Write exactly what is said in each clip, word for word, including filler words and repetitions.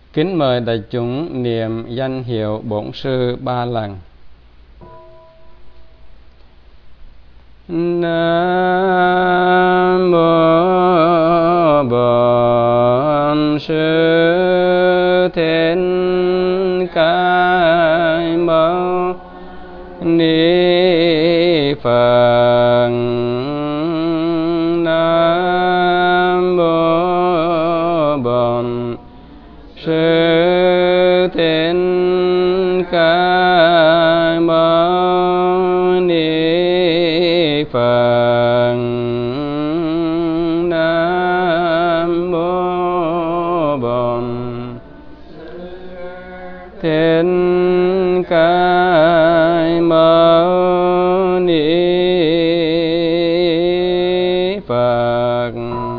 Kính mời đại chúng niệm danh hiệu Bổn Sư ba lần. Nam mô Bổn Sư Thích Ca Mâu Ni Phật. Nam mô Bổn Sư Thích Ca Mâu Ni Phật. Nam mô Bổn Thích Ca Mâu Ni Phật.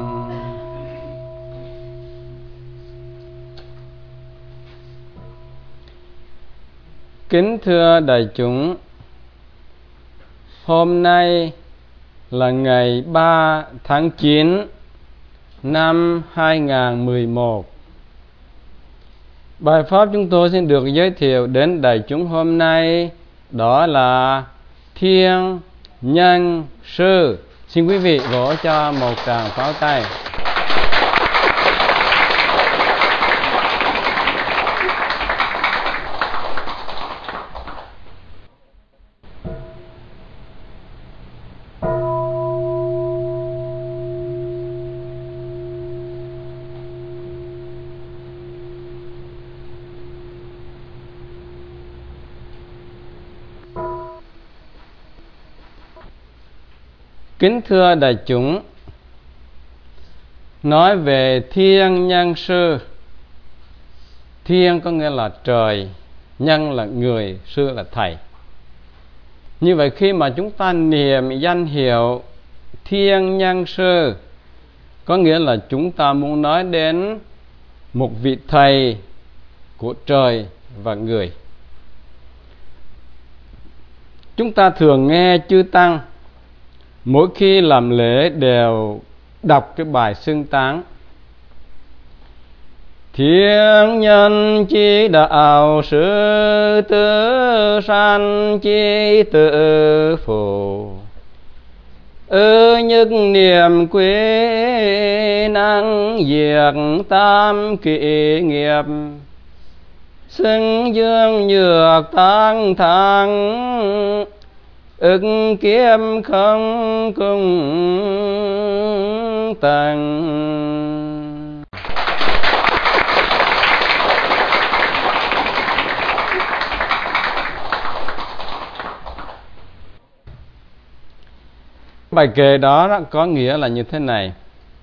Kính thưa đại chúng, hôm nay là ngày ba tháng chín năm hai nghìn không trăm mười một. Bài pháp chúng tôi xin được giới thiệu đến đại chúng hôm nay đó là Thiên Nhân Sư. Xin quý vị vỗ cho một tràng pháo tay. Kính thưa đại chúng, nói về Thiên Nhân Sư. Thiên có nghĩa là trời, nhân là người, sư là thầy. Như vậy khi mà chúng ta niệm danh hiệu Thiên Nhân Sư, có nghĩa là chúng ta muốn nói đến một vị thầy của trời và người. Chúng ta thường nghe chư tăng mỗi khi làm lễ đều đọc cái bài xưng tán: Thiên nhân chi đạo sư tử san chi tự phụ, ư nhất niệm quý năng diệt tam kỷ nghiệp, xưng dương nhược tăng thắng, ức kiếm không cùng tầng. Bài kệ đó có nghĩa là như thế này: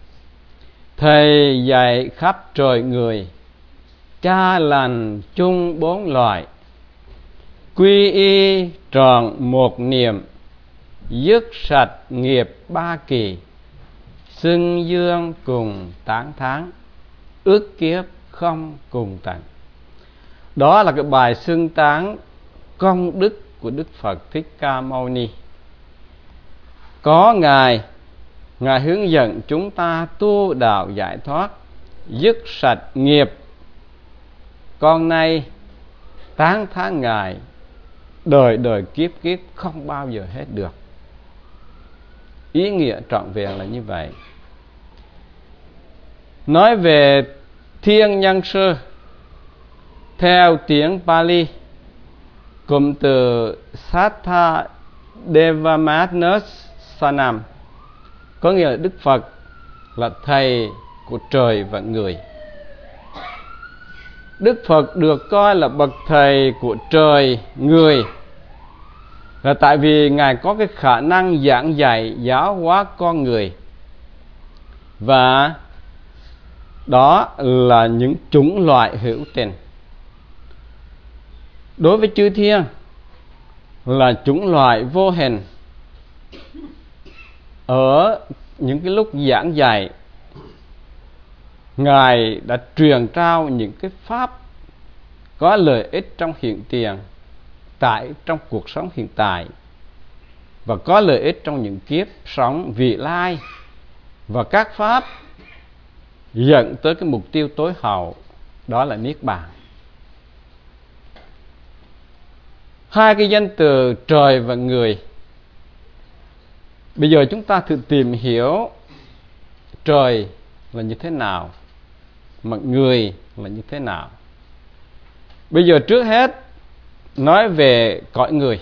Thầy dạy khắp trời người, cha lành chung bốn loại, quy y tròn một niệm, dứt sạch nghiệp ba kỳ, xưng dương cùng tán thán, ước kiếp không cùng tận. Đó là cái bài xưng tán công đức của Đức Phật Thích Ca Mâu Ni. Có Ngài, Ngài hướng dẫn chúng ta tu đạo giải thoát, dứt sạch nghiệp. Con nay tán thán Ngài, đời đời kiếp kiếp không bao giờ hết được. Ý nghĩa trọn vẹn là như vậy. Nói về Thiên Nhân Sư, theo tiếng Pali, cụm từ Sattha Devamatnasanam, có nghĩa là Đức Phật là thầy của trời và người. Đức Phật được coi là bậc thầy của trời người là tại vì Ngài có cái khả năng giảng dạy giáo hóa con người. Và đó là những chủng loại hữu tình. Đối với chư thiên là chủng loại vô hình. Ở những cái lúc giảng dạy, Ngài đã truyền trao những cái pháp có lợi ích trong hiện tiền, tại trong cuộc sống hiện tại, và có lợi ích trong những kiếp sống vị lai, và các pháp dẫn tới cái mục tiêu tối hậu đó là niết bàn. Hai cái danh từ trời và người. Bây giờ chúng ta thử tìm hiểu trời là như thế nào, mà người là như thế nào. Bây giờ trước hết nói về cõi người.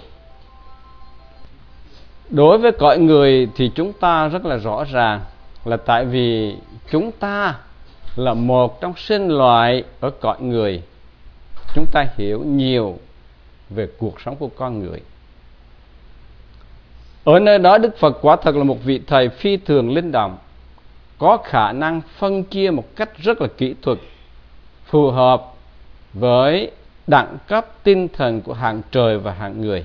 Đối với cõi người thì chúng ta rất là rõ ràng, là tại vì chúng ta là một trong sinh loại ở cõi người, chúng ta hiểu nhiều về cuộc sống của con người. Ở nơi đó Đức Phật quả thật là một vị thầy phi thường linh động, có khả năng phân chia một cách rất là kỹ thuật, phù hợp với đẳng cấp tinh thần của hạng trời và hạng người.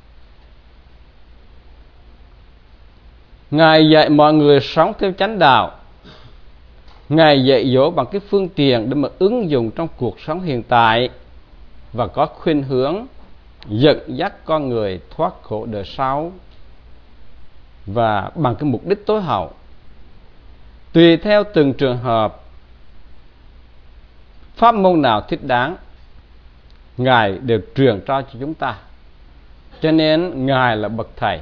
Ngài dạy mọi người sống theo chánh đạo. Ngài dạy dỗ bằng cái phương tiện để mà ứng dụng trong cuộc sống hiện tại, và có khuynh hướng dẫn dắt con người thoát khổ đời sau, và bằng cái mục đích tối hậu. Tùy theo từng trường hợp, pháp môn nào thích đáng, Ngài đều truyền trao cho chúng ta. Cho nên Ngài là bậc thầy.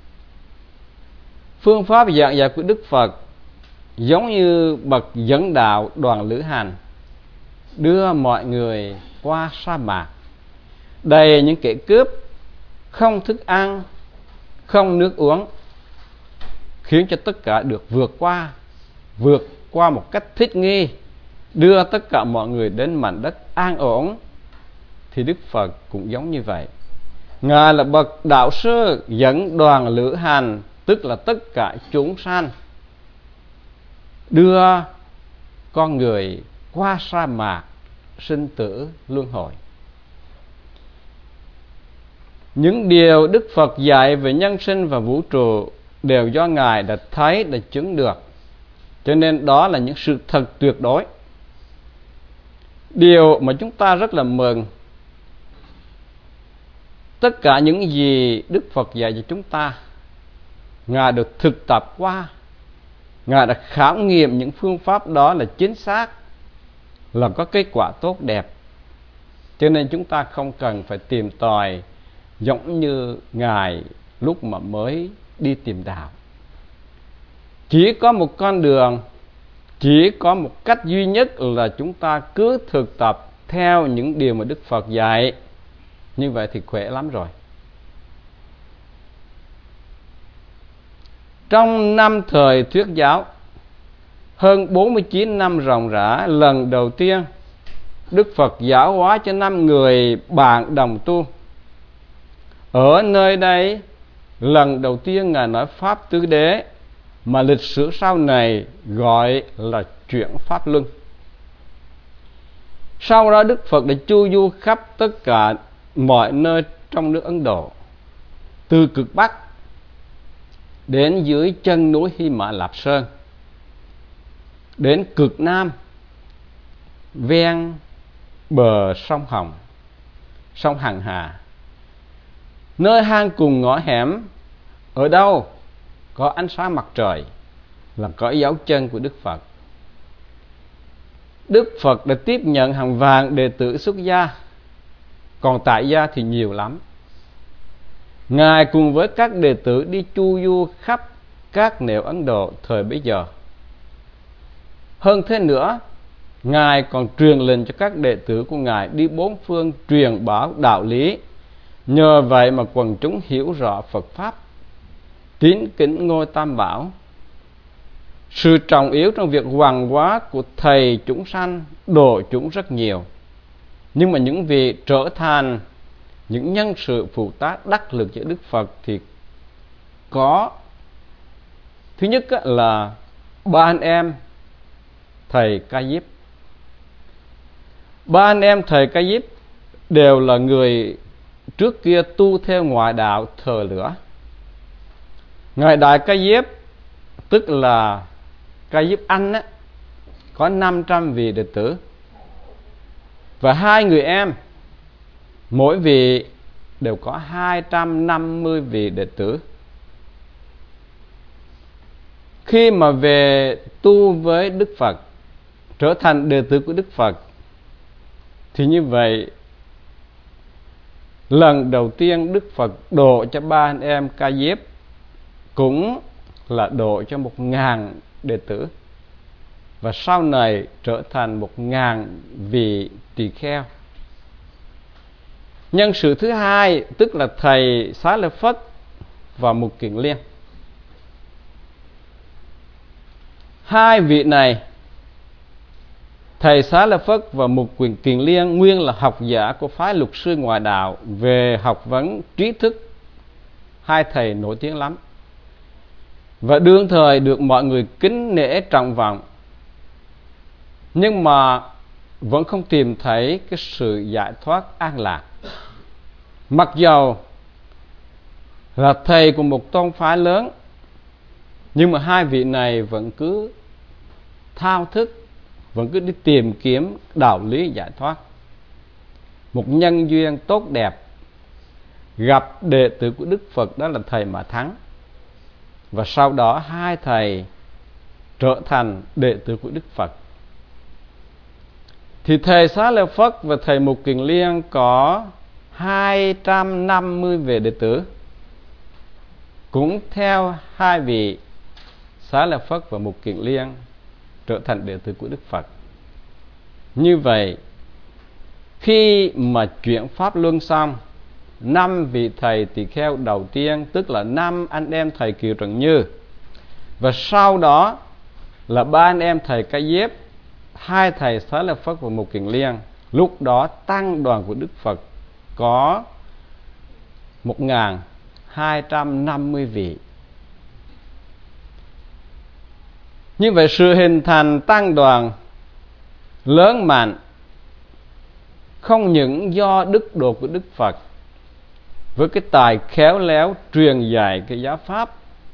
Phương pháp giảng dạy của Đức Phật giống như bậc dẫn đạo đoàn lữ hành, đưa mọi người qua sa mạc đầy những kẻ cướp, không thức ăn, không nước uống, khiến cho tất cả được vượt qua, vượt qua một cách thích nghi, đưa tất cả mọi người đến mảnh đất an ổn. Thì Đức Phật cũng giống như vậy. Ngài là bậc đạo sư dẫn đoàn lữ hành, tức là tất cả chúng sanh, đưa con người qua sa mạc sinh tử luân hồi. Những điều Đức Phật dạy về nhân sinh và vũ trụ đều do Ngài đã thấy, đã chứng được. Cho nên đó là những sự thật tuyệt đối. Điều mà chúng ta rất là mừng, tất cả những gì Đức Phật dạy cho chúng ta, Ngài được thực tập qua, Ngài đã khảo nghiệm những phương pháp đó là chính xác, là có kết quả tốt đẹp. Cho nên chúng ta không cần phải tìm tòi giống như Ngài lúc mà mới đi tìm đạo. Chỉ có một con đường, chỉ có một cách duy nhất là chúng ta cứ thực tập theo những điều mà Đức Phật dạy. Như vậy thì khỏe lắm rồi. Trong năm thời thuyết giáo, hơn bốn mươi chín năm ròng rã, lần đầu tiên Đức Phật giáo hóa cho năm người bạn đồng tu. Ở nơi đây, lần đầu tiên Ngài nói Pháp Tứ Đế, mà lịch sử sau này gọi là chuyển Pháp Luân. Sau đó Đức Phật đã chu du khắp tất cả mọi nơi trong nước Ấn Độ, từ cực Bắc đến dưới chân núi Hy Mã Lạp Sơn, đến cực Nam ven bờ sông Hồng, sông Hằng Hà, nơi hang cùng ngõ hẻm. Ở đâu có ánh sáng mặt trời là có dấu chân của Đức Phật. Đức Phật đã tiếp nhận hàng vạn đệ tử xuất gia, còn tại gia thì nhiều lắm. Ngài cùng với các đệ tử đi chu du khắp các nẻo Ấn Độ thời bấy giờ. Hơn thế nữa, Ngài còn truyền lệnh cho các đệ tử của Ngài đi bốn phương truyền bảo đạo lý. Nhờ vậy mà quần chúng hiểu rõ Phật Pháp, tín kính ngôi Tam Bảo. Sự trọng yếu trong việc hoàng hóa của thầy chúng sanh độ chúng rất nhiều. Nhưng mà những vị trở thành những nhân sự phụ tá đắc lực cho Đức Phật thì có. Thứ nhất là ba anh em thầy Ca Diếp. Ba anh em thầy Ca Diếp đều là người trước kia tu theo ngoại đạo thờ lửa. Ngài Đại Ca Diếp, tức là Ca Diếp Anh á, có năm trăm vị đệ tử, và hai người em mỗi vị đều có hai trăm năm mươi vị đệ tử. Khi mà về tu với Đức Phật, trở thành đệ tử của Đức Phật, Thì như vậy, lần đầu tiên Đức Phật độ cho ba anh em Ca Diếp cũng là độ cho một ngàn đệ tử, và sau này trở thành một ngàn vị tỳ kheo. Nhân sự thứ hai tức là thầy Xá Lợi Phất và Mục Kiền Liên. Hai vị này, thầy Xá Lợi Phất và Mục Kiền Liên, nguyên là học giả của phái Lục Sư Ngoại Đạo về học vấn trí thức. Hai thầy nổi tiếng lắm và đương thời được mọi người kính nể trọng vọng, nhưng mà vẫn không tìm thấy cái sự giải thoát an lạc. Mặc dầu là thầy của một tôn phái lớn, nhưng mà hai vị này vẫn cứ thao thức, vẫn cứ đi tìm kiếm đạo lý giải thoát. Một nhân duyên tốt đẹp gặp đệ tử của Đức Phật, đó là thầy Mã Thắng, và sau đó hai thầy trở thành đệ tử của Đức Phật. Thì thầy Xá Lợi Phất và thầy Mục Kiền Liên có hai trăm năm mươi vị đệ tử, cũng theo hai vị Xá Lợi Phất và Mục Kiền Liên trở thành đệ tử của Đức Phật. Như vậy, khi mà chuyển pháp luân xong, năm vị thầy tỳ kheo đầu tiên, tức là năm anh em thầy Kiều Trần Như, và sau đó là ba anh em thầy Ca Diếp, hai thầy Xá Lợi Phất và Mục Kiền Liên, lúc đó tăng đoàn của Đức Phật có một nghìn hai trăm năm mươi vị. Như vậy, sự hình thành tăng đoàn lớn mạnh không những do đức độ của Đức Phật với cái tài khéo léo truyền dạy cái giáo pháp,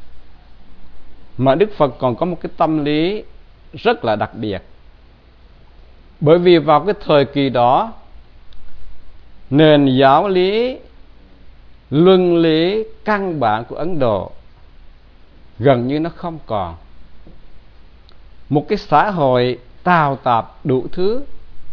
mà Đức Phật còn có một cái tâm lý rất là đặc biệt. Bởi vì vào cái thời kỳ đó, nền giáo lý, luân lý căn bản của Ấn Độ gần như nó không còn. Một cái xã hội tào tạp đủ thứ.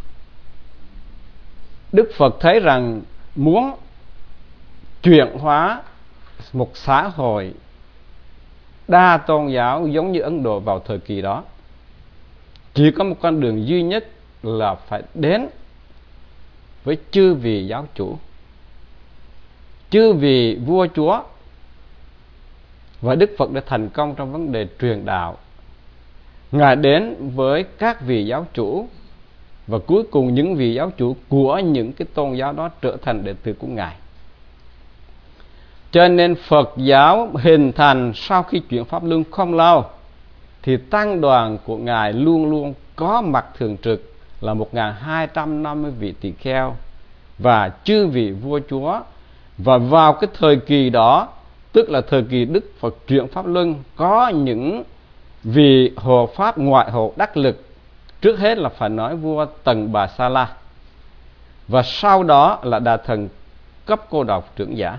Đức Phật thấy rằng muốn chuyển hóa một xã hội đa tôn giáo giống như Ấn Độ vào thời kỳ đó, chỉ có một con đường duy nhất là phải đến với chư vị giáo chủ, chư vị vua chúa. Và Đức Phật đã thành công trong vấn đề truyền đạo. Ngài đến với các vị giáo chủ, và cuối cùng những vị giáo chủ của những cái tôn giáo đó trở thành đệ tử của Ngài. Cho nên Phật giáo hình thành sau khi chuyển pháp luân không lâu, thì tăng đoàn của Ngài luôn luôn có mặt thường trực là một nghìn hai trăm năm mươi vị tỳ kheo và chư vị vua chúa. Và vào cái thời kỳ đó, tức là thời kỳ Đức Phật chuyển pháp luân, có những vị hộ pháp ngoại hộ đắc lực. Trước hết là phải nói vua Tần Bà Sa La, và sau đó là Đà Thần Cấp Cô Độc trưởng giả.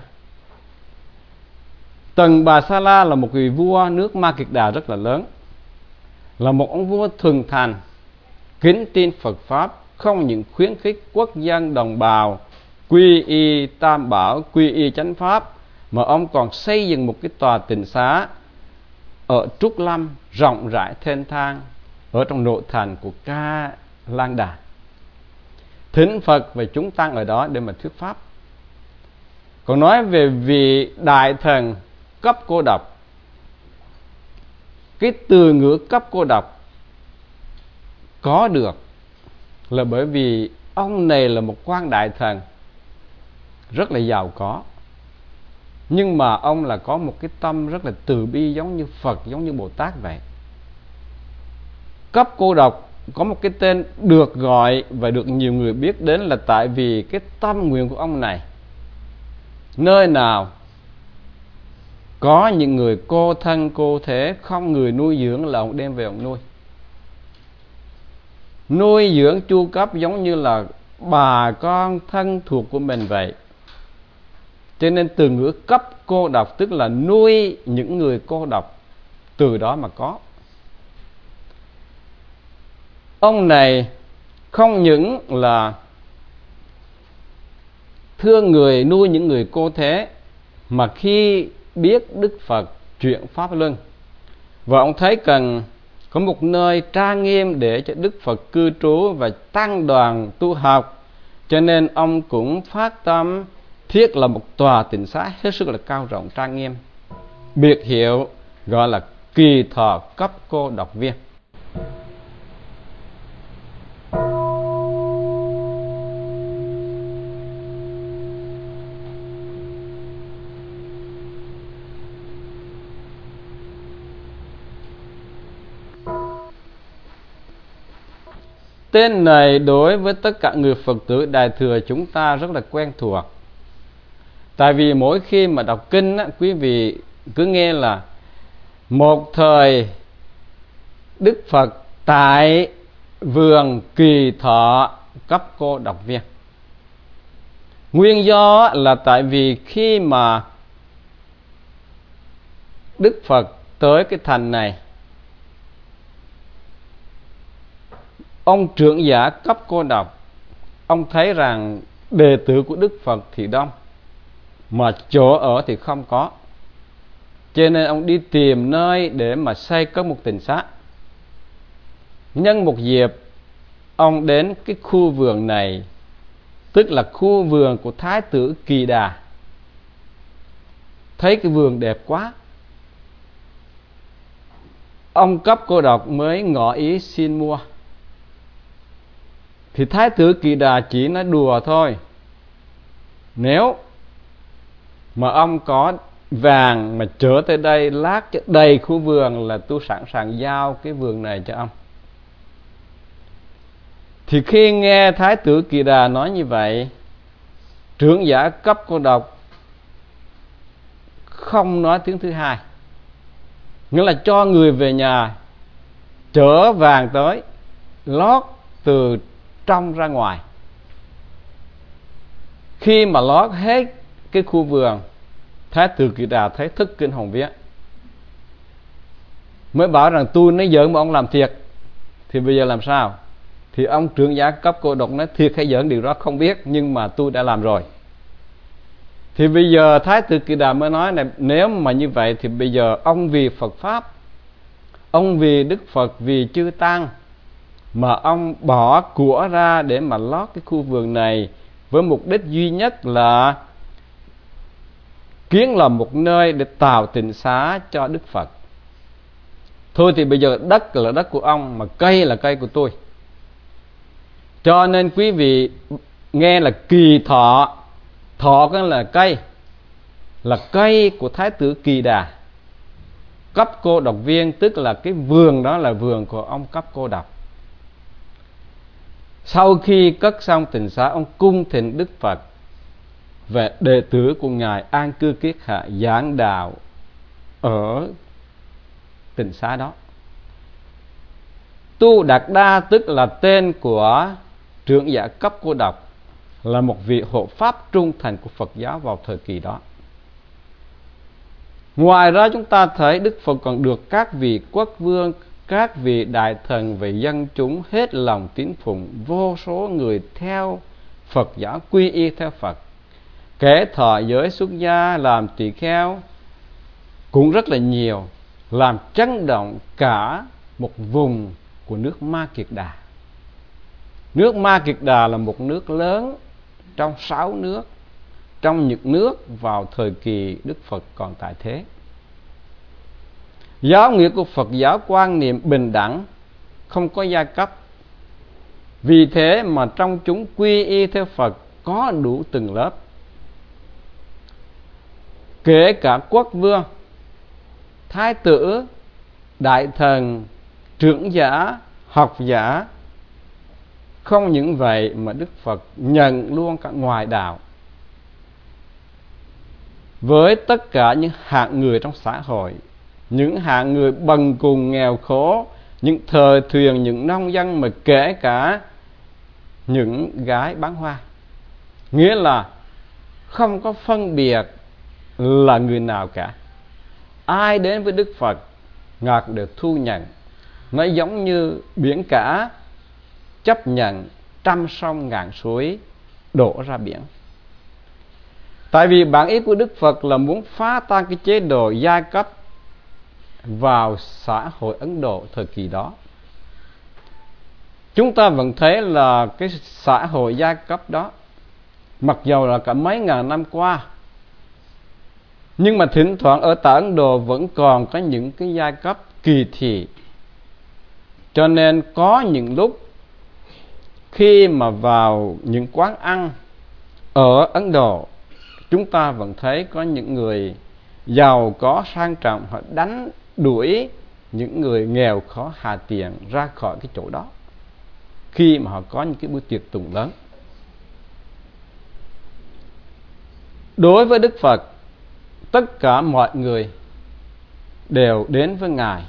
Tần Bà Sa La là một vị vua nước Ma Kiệt Đà rất là lớn, là một ông vua thuần thành, kính tin Phật Pháp, không những khuyến khích quốc dân đồng bào quy y Tam Bảo, quy y Chánh Pháp, mà ông còn xây dựng một cái tòa tịnh xá ở Trúc Lâm rộng rãi thênh thang ở trong nội thành của Ca Lan Đà, thỉnh Phật và chúng tăng ở đó để mà thuyết pháp. Còn nói về vị đại thần Cấp Cô Độc, cái từ ngữ Cấp Cô Độc có được là bởi vì ông này là một quan đại thần rất là giàu có, nhưng mà ông là có một cái tâm rất là từ bi, giống như Phật, giống như Bồ Tát vậy. Cấp Cô Độc có một cái tên được gọi và được nhiều người biết đến là tại vì cái tâm nguyện của ông này, nơi nào có những người cô thân cô thế không người nuôi dưỡng là ông đem về ông nuôi. Nuôi dưỡng chu cấp giống như là bà con thân thuộc của mình vậy. Cho nên từ ngữ cấp cô độc tức là nuôi những người cô độc, từ đó mà có. Ông này không những là thương người, nuôi những người cô thế, mà khi biết Đức Phật chuyển pháp luân, và ông thấy cần có một nơi trang nghiêm để cho Đức Phật cư trú và tăng đoàn tu học, cho nên ông cũng phát tâm thiết là một tòa tịnh xá hết sức là cao rộng trang nghiêm, biệt hiệu gọi là Kỳ Thọ Cấp Cô Độc Viên. Tên này đối với tất cả người Phật tử Đại Thừa chúng ta rất là quen thuộc. Tại vì mỗi khi mà đọc kinh á, quý vị cứ nghe là một thời Đức Phật tại vườn Kỳ Thọ Cấp Cô Độc Viên. Nguyên do là tại vì khi mà Đức Phật tới cái thành này, ông trưởng giả Cấp Cô Độc, ông thấy rằng đệ tử của Đức Phật thì đông, mà chỗ ở thì không có, cho nên ông đi tìm nơi để mà xây có một tịnh xá. Nhân một dịp, ông đến cái khu vườn này, tức là khu vườn của Thái tử Kỳ Đà. Thấy cái vườn đẹp quá, ông Cấp Cô Độc mới ngỏ ý xin mua. Thì Thái tử Kỳ Đà chỉ nói đùa thôi, nếu mà ông có vàng mà chở tới đây lát cho đầy khu vườn là tôi sẵn sàng giao cái vườn này cho ông. Thì khi nghe Thái tử Kỳ Đà nói như vậy, trưởng giả Cấp Cô Độc không nói tiếng thứ hai, nghĩa là cho người về nhà chở vàng tới, lót từ trong ra ngoài. Khi mà lót hết cái khu vườn, Thái tử Kỳ Đà thấy thất kinh hồn vía, mới bảo rằng tôi nói giỡn mà ông làm thiệt. Thì bây giờ làm sao? Thì ông trưởng giả Cấp Cô Độc nói thiệt hay giỡn điều đó không biết, nhưng mà tôi đã làm rồi. Thì bây giờ Thái tử Kỳ Đà mới nói này, nếu mà như vậy thì bây giờ ông vì Phật Pháp, ông vì Đức Phật, vì chư Tăng, mà ông bỏ của ra để mà lót cái khu vườn này với mục đích duy nhất là kiến làm một nơi để tạo tịnh xá cho Đức Phật. Thôi thì bây giờ đất là đất của ông, mà cây là cây của tôi. Cho nên quý vị nghe là Kỳ Thọ, thọ cái là cây, là cây của Thái tử Kỳ Đà. Cấp Cô Độc Viên tức là cái vườn đó là vườn của ông Cấp Cô Độc. Sau khi cất xong tịnh xá, ông cung thỉnh Đức Phật về đệ tử của Ngài an cư kiết hạ giảng đạo ở tịnh xá đó. Tu Đạt Đa tức là tên của trưởng giả Cấp Cô Độc, là một vị hộ pháp trung thành của Phật giáo vào thời kỳ đó. Ngoài ra chúng ta thấy Đức Phật còn được các vị quốc vương, các vị đại thần và dân chúng hết lòng tín phụng, vô số người theo Phật giáo quy y theo Phật. Kẻ thọ giới xuất gia làm tỳ kheo cũng rất là nhiều, làm chấn động cả một vùng của nước Ma Kiệt Đà. Nước Ma Kiệt Đà là một nước lớn trong sáu nước, trong những nước vào thời kỳ Đức Phật còn tại thế. Giáo nghĩa của Phật giáo quan niệm bình đẳng, không có giai cấp. Vì thế mà trong chúng quy y theo Phật có đủ từng lớp, kể cả quốc vương, thái tử, đại thần, trưởng giả, học giả. Không những vậy mà Đức Phật nhận luôn cả ngoại đạo với tất cả những hạng người trong xã hội, những hạng người bần cùng nghèo khổ, những thời thuyền, những nông dân, mà kể cả những gái bán hoa. Nghĩa là không có phân biệt là người nào cả. Ai đến với Đức Phật, Ngài đều thu nhận. Nó giống như biển cả chấp nhận trăm sông ngàn suối đổ ra biển. Tại vì bản ý của Đức Phật là muốn phá tan cái chế độ giai cấp vào xã hội Ấn Độ thời kỳ đó. Chúng ta vẫn thấy là cái xã hội giai cấp đó, mặc dầu là cả mấy ngàn năm qua, nhưng mà thỉnh thoảng ở tại Ấn Độ vẫn còn có những cái giai cấp kỳ thị. Cho nên có những lúc khi mà vào những quán ăn ở Ấn Độ, chúng ta vẫn thấy có những người giàu có sang trọng họ đánh đuổi những người nghèo khó hà tiện ra khỏi cái chỗ đó khi mà họ có những cái buổi tiệc tùng lớn. Đối với Đức Phật, tất cả mọi người đều đến với Ngài.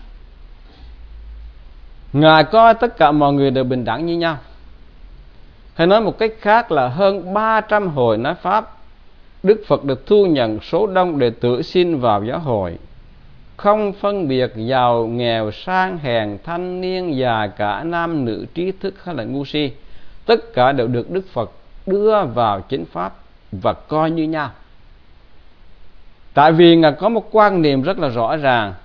Ngài coi tất cả mọi người đều bình đẳng như nhau. Hay nói một cách khác là hơn ba trăm hồi nói Pháp, Đức Phật được thu nhận số đông đệ tử xin vào giáo hội, không phân biệt giàu nghèo sang hèn, thanh niên già cả, nam nữ, trí thức hay là ngu si. Tất cả đều được Đức Phật đưa vào chánh Pháp và coi như nhau. Tại vì Ngài có một quan niệm rất là rõ ràng,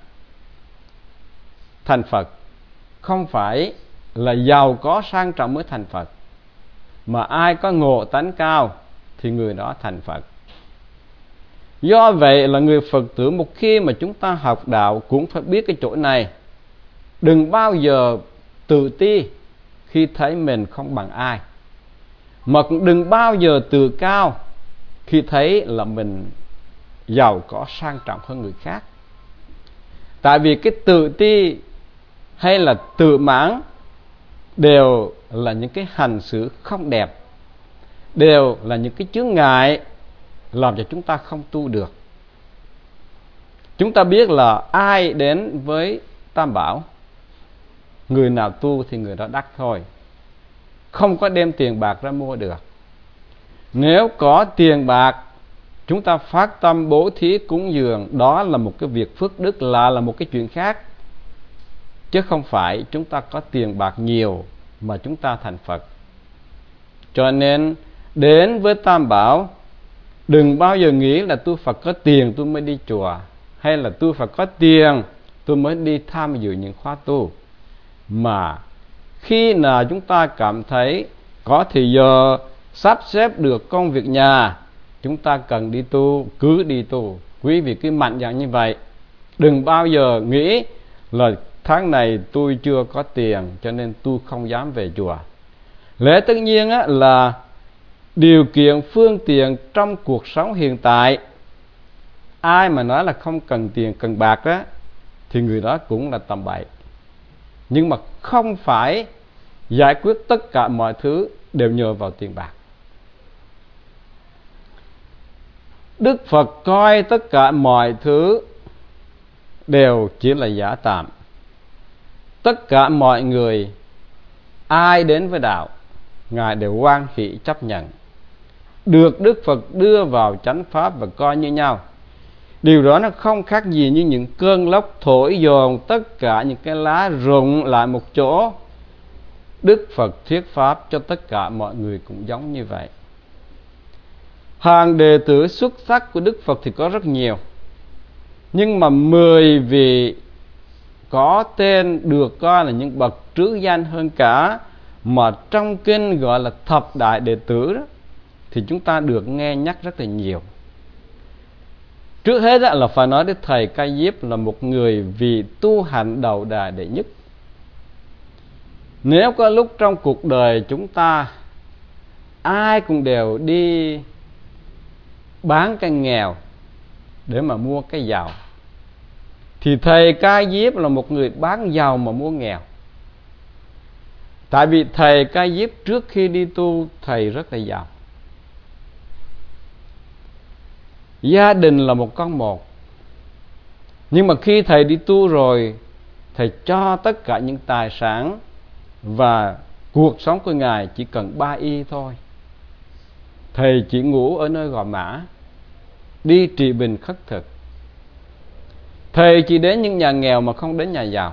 thành Phật không phải là giàu có sang trọng mới thành Phật, mà ai có ngộ tánh cao thì người đó thành Phật. Do vậy là người Phật tử một khi mà chúng ta học đạo cũng phải biết cái chỗ này. Đừng bao giờ tự ti khi thấy mình không bằng ai, mà cũng đừng bao giờ tự cao khi thấy là mình giàu có sang trọng hơn người khác. Tại vì cái tự ti hay là tự mãn đều là những cái hành xử không đẹp, đều là những cái chướng ngại làm cho chúng ta không tu được. Chúng ta biết là ai đến với Tam Bảo, người nào tu thì người đó đắc thôi, không có đem tiền bạc ra mua được. Nếu có tiền bạc, chúng ta phát tâm bố thí cúng dường, đó là một cái việc phước đức, là là một cái chuyện khác, chứ không phải chúng ta có tiền bạc nhiều mà chúng ta thành Phật. Cho nên đến với Tam Bảo, đừng bao giờ nghĩ là tôi Phật có tiền tôi mới đi chùa, hay là tôi Phật có tiền tôi mới đi tham dự những khóa tu. Mà khi nào chúng ta cảm thấy có thời giờ sắp xếp được công việc nhà, chúng ta cần đi tu, cứ đi tu. Quý vị cứ mạnh dạn như vậy. Đừng bao giờ nghĩ là tháng này tôi chưa có tiền cho nên tôi không dám về chùa. Lẽ tất nhiên á, là điều kiện phương tiện trong cuộc sống hiện tại, ai mà nói là không cần tiền cần bạc đó thì người đó cũng là tầm bậy. Nhưng mà không phải giải quyết tất cả mọi thứ đều nhờ vào tiền bạc. Đức Phật coi tất cả mọi thứ đều chỉ là giả tạm. Tất cả mọi người, ai đến với đạo, Ngài đều hoan hỷ chấp nhận, được Đức Phật đưa vào chánh Pháp và coi như nhau. Điều đó nó không khác gì như những cơn lốc thổi dồn tất cả những cái lá rụng lại một chỗ. Đức Phật thuyết Pháp cho tất cả mọi người cũng giống như vậy. Hàng đệ tử xuất sắc của Đức Phật thì có rất nhiều, nhưng mà mười vị có tên được coi là những bậc trứ danh hơn cả, mà trong kinh gọi là thập đại đệ tử đó, thì chúng ta được nghe nhắc rất là nhiều. Trước hết là phải nói đến thầy Ca Diếp, là một người vì tu hành đầu đà đệ nhất. Nếu có lúc trong cuộc đời chúng ta ai cũng đều đi bán cái nghèo để mà mua cái giàu, thì thầy Ca Diếp là một người bán giàu mà mua nghèo. Tại vì thầy Ca Diếp trước khi đi tu, thầy rất là giàu. Gia đình là một con một. Nhưng mà khi thầy đi tu rồi, thầy cho tất cả những tài sản và cuộc sống của Ngài chỉ cần ba y thôi. Thầy chỉ ngủ ở nơi Gò Mã, đi trị bình khất thực. Thầy chỉ đến những nhà nghèo mà không đến nhà giàu.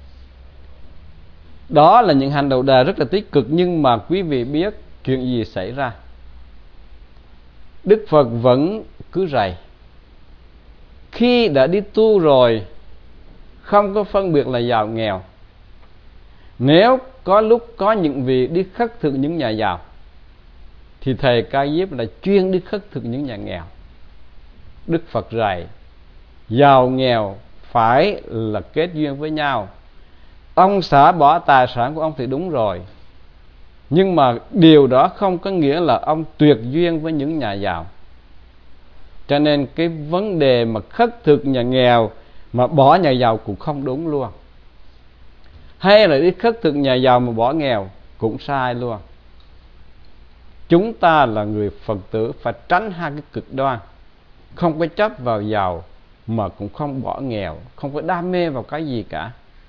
Đó là những hành đầu đà rất là tích cực. Nhưng mà quý vị biết chuyện gì xảy ra? Đức Phật vẫn cứ rầy. Khi đã đi tu rồi, không có phân biệt là giàu nghèo. Nếu có lúc có những vị đi khất thực những nhà giàu, thì thầy Ca Diếp là chuyên đi khất thực những nhà nghèo. Đức Phật dạy giàu nghèo phải là kết duyên với nhau. Ông xả bỏ tài sản của ông thì đúng rồi, nhưng mà điều đó không có nghĩa là ông tuyệt duyên với những nhà giàu. Cho nên cái vấn đề mà khất thực nhà nghèo mà bỏ nhà giàu cũng không đúng luôn. Hay là đi khất thực nhà giàu mà bỏ nghèo cũng sai luôn. Chúng ta là người Phật tử phải tránh hai cái cực đoan. Không có chấp vào giàu mà cũng không bỏ nghèo, không có đam mê vào cái gì cả.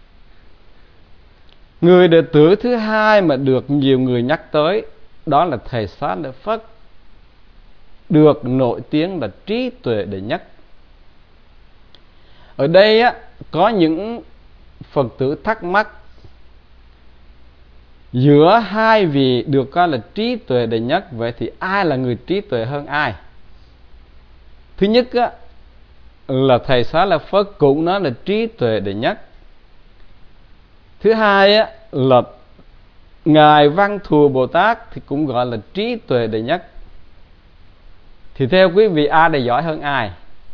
Người đệ tử thứ hai mà được nhiều người nhắc tới đó là thầy Xá Lợi Phất, được nổi tiếng là trí tuệ đệ nhất. Ở đây á, có những Phật tử thắc mắc giữa hai vị được coi là trí tuệ đệ nhất, vậy thì ai là người trí tuệ hơn ai? Thứ nhất á, là thầy Xá Lợi Phất cũng nói là trí tuệ đệ nhất. Thứ hai á, là Ngài Văn Thù Bồ Tát thì cũng gọi là trí tuệ đệ nhất. Thì theo quý vị, ai là giỏi hơn ai?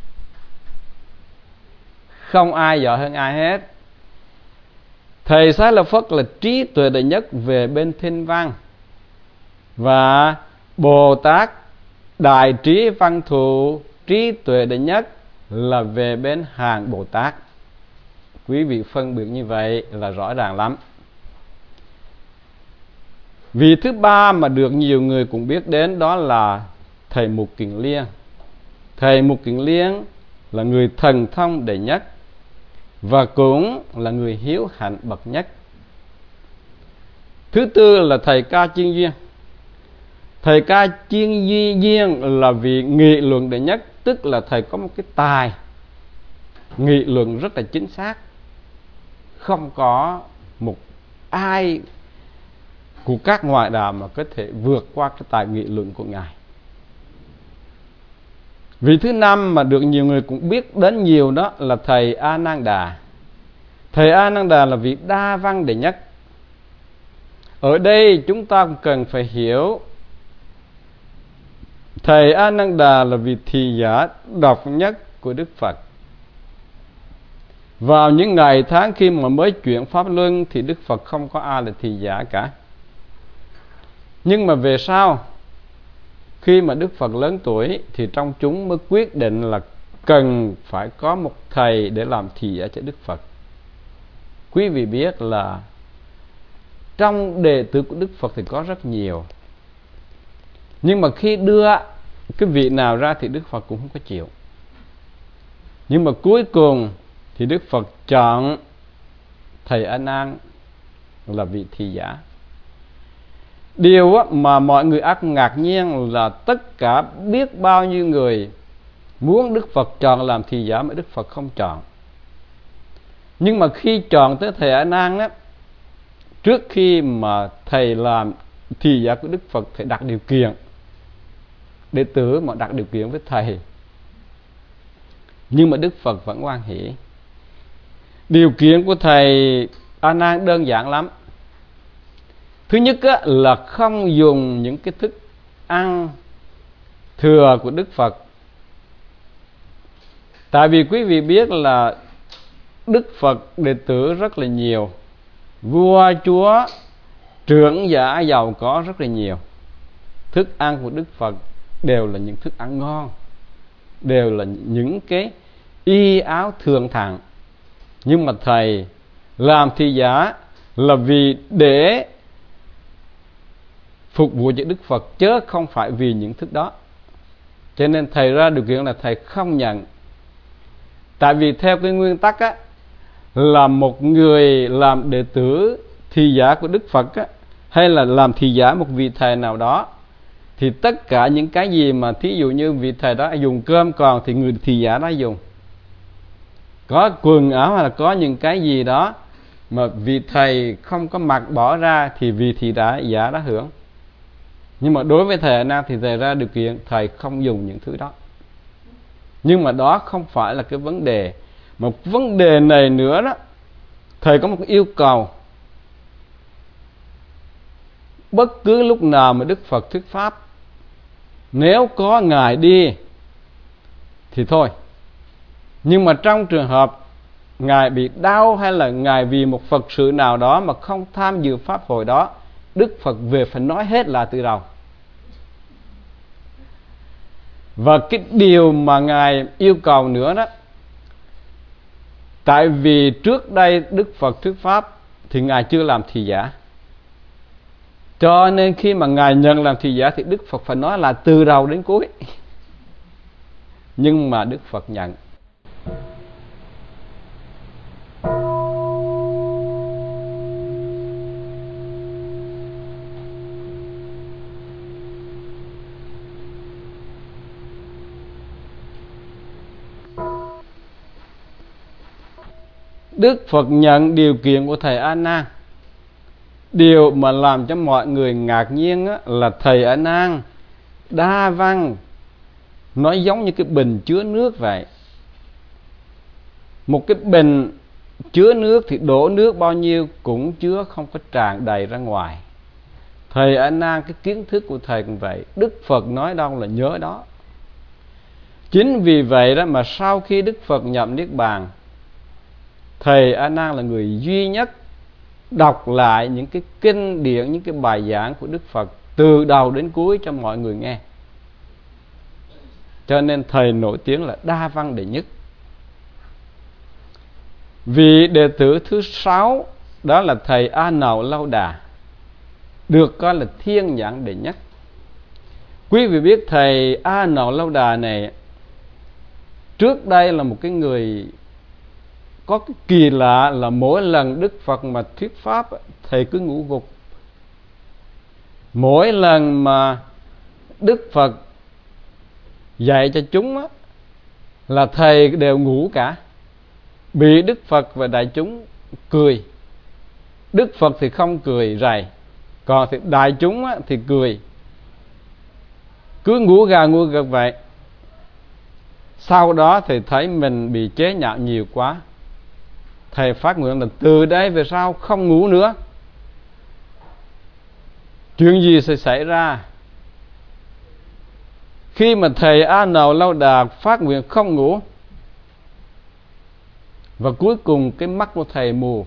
Không ai giỏi hơn ai hết. Thầy Xá Lợi Phất là trí tuệ đệ nhất về bên thiên văn, và Bồ Tát Đại Trí Văn Thù trí tuệ đệ nhất là về bên hàng Bồ Tát. Quý vị phân biệt như vậy là rõ ràng lắm. Vị thứ ba mà được nhiều người cũng biết đến đó là thầy Mục Kiền Liên. Thầy Mục Kiền Liên là người thần thông đệ nhất và cũng là người hiếu hạnh bậc nhất. Thứ tư là thầy Ca Chiên Duyên. Thầy Ca Chiên Duyên là vị nghị luận đệ nhất, tức là thầy có một cái tài nghị luận rất là chính xác, không có một ai của các ngoại đạo mà có thể vượt qua cái tài nghị luận của Ngài. Vị thứ năm mà được nhiều người cũng biết đến nhiều đó là thầy A Nan Đà. Thầy A Nan Đà là vị đa văn đệ nhất. Ở đây chúng ta cần phải hiểu thầy A Nan Đà là vị thị giả độc nhất của Đức Phật. Vào những ngày tháng khi mà mới chuyển Pháp Luân thì Đức Phật không có ai là thị giả cả. Nhưng mà về sau, khi mà Đức Phật lớn tuổi thì trong chúng mới quyết định là cần phải có một thầy để làm thị giả cho Đức Phật. Quý vị biết là trong đệ tử của Đức Phật thì có rất nhiều, nhưng mà khi đưa cái vị nào ra thì Đức Phật cũng không có chịu. Nhưng mà cuối cùng thì Đức Phật chọn thầy A Nan là vị thị giả. Điều mà mọi người ác ngạc nhiên là tất cả biết bao nhiêu người muốn Đức Phật chọn làm thị giả mà Đức Phật không chọn. Nhưng mà khi chọn tới thầy A Nan á, trước khi mà thầy làm thị giả của Đức Phật, thầy đặt điều kiện. Đệ tử mà đặt điều kiện với thầy, nhưng mà Đức Phật vẫn hoan hỷ. Điều kiện của thầy A Nan đơn giản lắm. Thứ nhất á, là không dùng những cái thức ăn thừa của Đức Phật. Tại vì quý vị biết là Đức Phật đệ tử rất là nhiều, vua chúa trưởng giả giàu có rất là nhiều. Thức ăn của Đức Phật đều là những thức ăn ngon, đều là những cái y áo thường thặng. Nhưng mà thầy làm thị giả là vì để phục vụ cho Đức Phật, chứ không phải vì những thức đó. Cho nên thầy ra điều kiện là thầy không nhận. Tại vì theo cái nguyên tắc á, là một người làm đệ tử thị giả của Đức Phật á, hay là làm thị giả một vị thầy nào đó, thì tất cả những cái gì mà thí dụ như vị thầy đó dùng cơm còn thì người thị giả đó dùng. Có quần áo hay là có những cái gì đó mà vị thầy không có mặc bỏ ra thì vị thị giả đó hưởng. Nhưng mà đối với thầy A Nan thì thầy ra điều kiện thầy không dùng những thứ đó. Nhưng mà đó không phải là cái vấn đề. Một vấn đề này nữa đó, thầy có một yêu cầu. Bất cứ lúc nào mà Đức Phật thuyết pháp, nếu có Ngài đi thì thôi. Nhưng mà trong trường hợp Ngài bị đau hay là Ngài vì một Phật sự nào đó mà không tham dự pháp hội đó, Đức Phật về phải nói hết là từ đầu. Và cái điều mà Ngài yêu cầu nữa đó, tại vì trước đây Đức Phật thuyết pháp thì Ngài chưa làm thị giả, cho nên khi mà Ngài nhận làm thị giả thì Đức Phật phải nói là từ đầu đến cuối. Nhưng mà Đức Phật nhận. Đức Phật nhận điều kiện của thầy A Nan. Điều mà làm cho mọi người ngạc nhiên á, là thầy A Nan đa văn, nói giống như cái bình chứa nước vậy. Một cái bình chứa nước thì đổ nước bao nhiêu cũng chứa không có tràn đầy ra ngoài. Thầy A Nan, cái kiến thức của thầy cũng vậy, Đức Phật nói đâu là nhớ đó. Chính vì vậy đó mà sau khi Đức Phật nhập Niết Bàn, thầy A Nan là người duy nhất đọc lại những cái kinh điển, những cái bài giảng của Đức Phật từ đầu đến cuối cho mọi người nghe. Cho nên thầy nổi tiếng là đa văn đệ nhất. Vị đệ tử thứ sáu đó là thầy A Nậu Lâu Đà, được coi là thiên nhãn đệ nhất. Quý vị biết thầy A Nậu Lâu Đà này trước đây là một cái người có cái kỳ lạ là mỗi lần Đức Phật mà thuyết pháp, thầy cứ ngủ gục. Mỗi lần mà Đức Phật dạy cho chúng á, là thầy đều ngủ cả. Bị Đức Phật và đại chúng cười. Đức Phật thì không cười rầy, còn thì đại chúng á, thì cười. Cứ ngủ gà ngủ gật vậy. Sau đó thì thấy mình bị chế nhạo nhiều quá, thầy phát nguyện là từ đây về sau không ngủ nữa. Chuyện gì sẽ xảy ra? Khi mà thầy A Nậu Lâu Đà phát nguyện không ngủ, và cuối cùng cái mắt của thầy mù,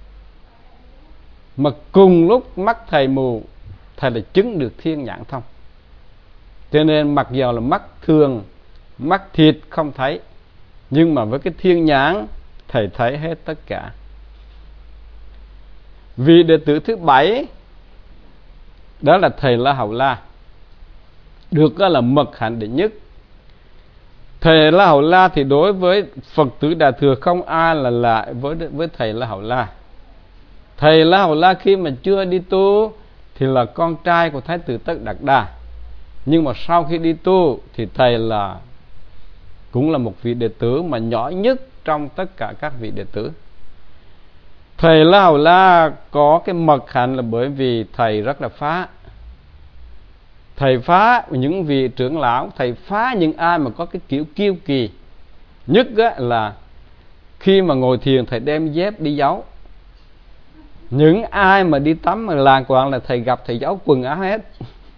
mà cùng lúc mắt thầy mù, thầy lại chứng được thiên nhãn thông. Cho nên mặc dù là mắt thường, mắt thịt không thấy, nhưng mà với cái thiên nhãn thầy thấy hết tất cả. Vị đệ tử thứ bảy đó là thầy La Hầu La, được gọi là mật hạnh đệ nhất. Thầy La Hầu La thì đối với Phật tử Đại Thừa không ai là lại với với thầy La Hầu La. Thầy La Hầu La khi mà chưa đi tu thì là con trai của Thái tử Tất Đạt Đa, nhưng mà sau khi đi tu thì thầy là cũng là một vị đệ tử mà nhỏ nhất trong tất cả các vị đệ tử. Thầy La Hầu La có cái mật hạnh là bởi vì thầy rất là phá. Thầy phá những vị trưởng lão, thầy phá những ai mà có cái kiểu kiêu kỳ. Nhất là khi mà ngồi thiền thầy đem dép đi giấu. Những ai mà đi tắm mà làng quạng là thầy gặp thầy giấu quần áo hết.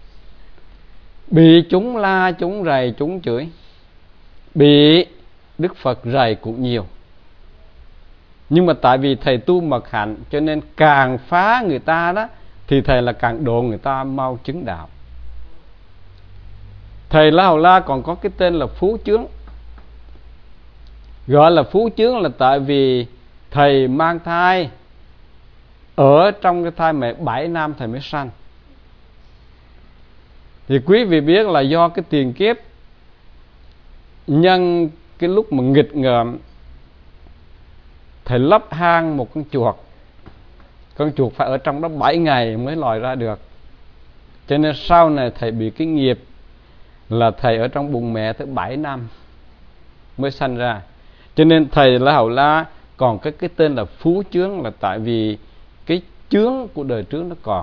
Bị chúng la, chúng rầy, chúng chửi. Bị Đức Phật rầy cũng nhiều. Nhưng mà tại vì thầy tu mật hạnh, cho nên càng phá người ta đó thì thầy là càng độ người ta mau chứng đạo. Thầy La Hầu La còn có cái tên là Phú Chướng. Gọi là Phú Chướng là tại vì thầy mang thai, ở trong cái thai mẹ bảy năm thầy mới sanh. Thì quý vị biết là do cái tiền kiếp, nhân cái lúc mà nghịch ngợm, thầy lấp hang một con chuột. Con chuột phải ở trong đó bảy ngày mới lòi ra được. Cho nên sau này thầy bị cái nghiệp là thầy ở trong bụng mẹ tới bảy năm mới sanh ra. Cho nên thầy La Hầu La còn cái, cái tên là Phú Chướng là tại vì cái chướng của đời trước nó còn.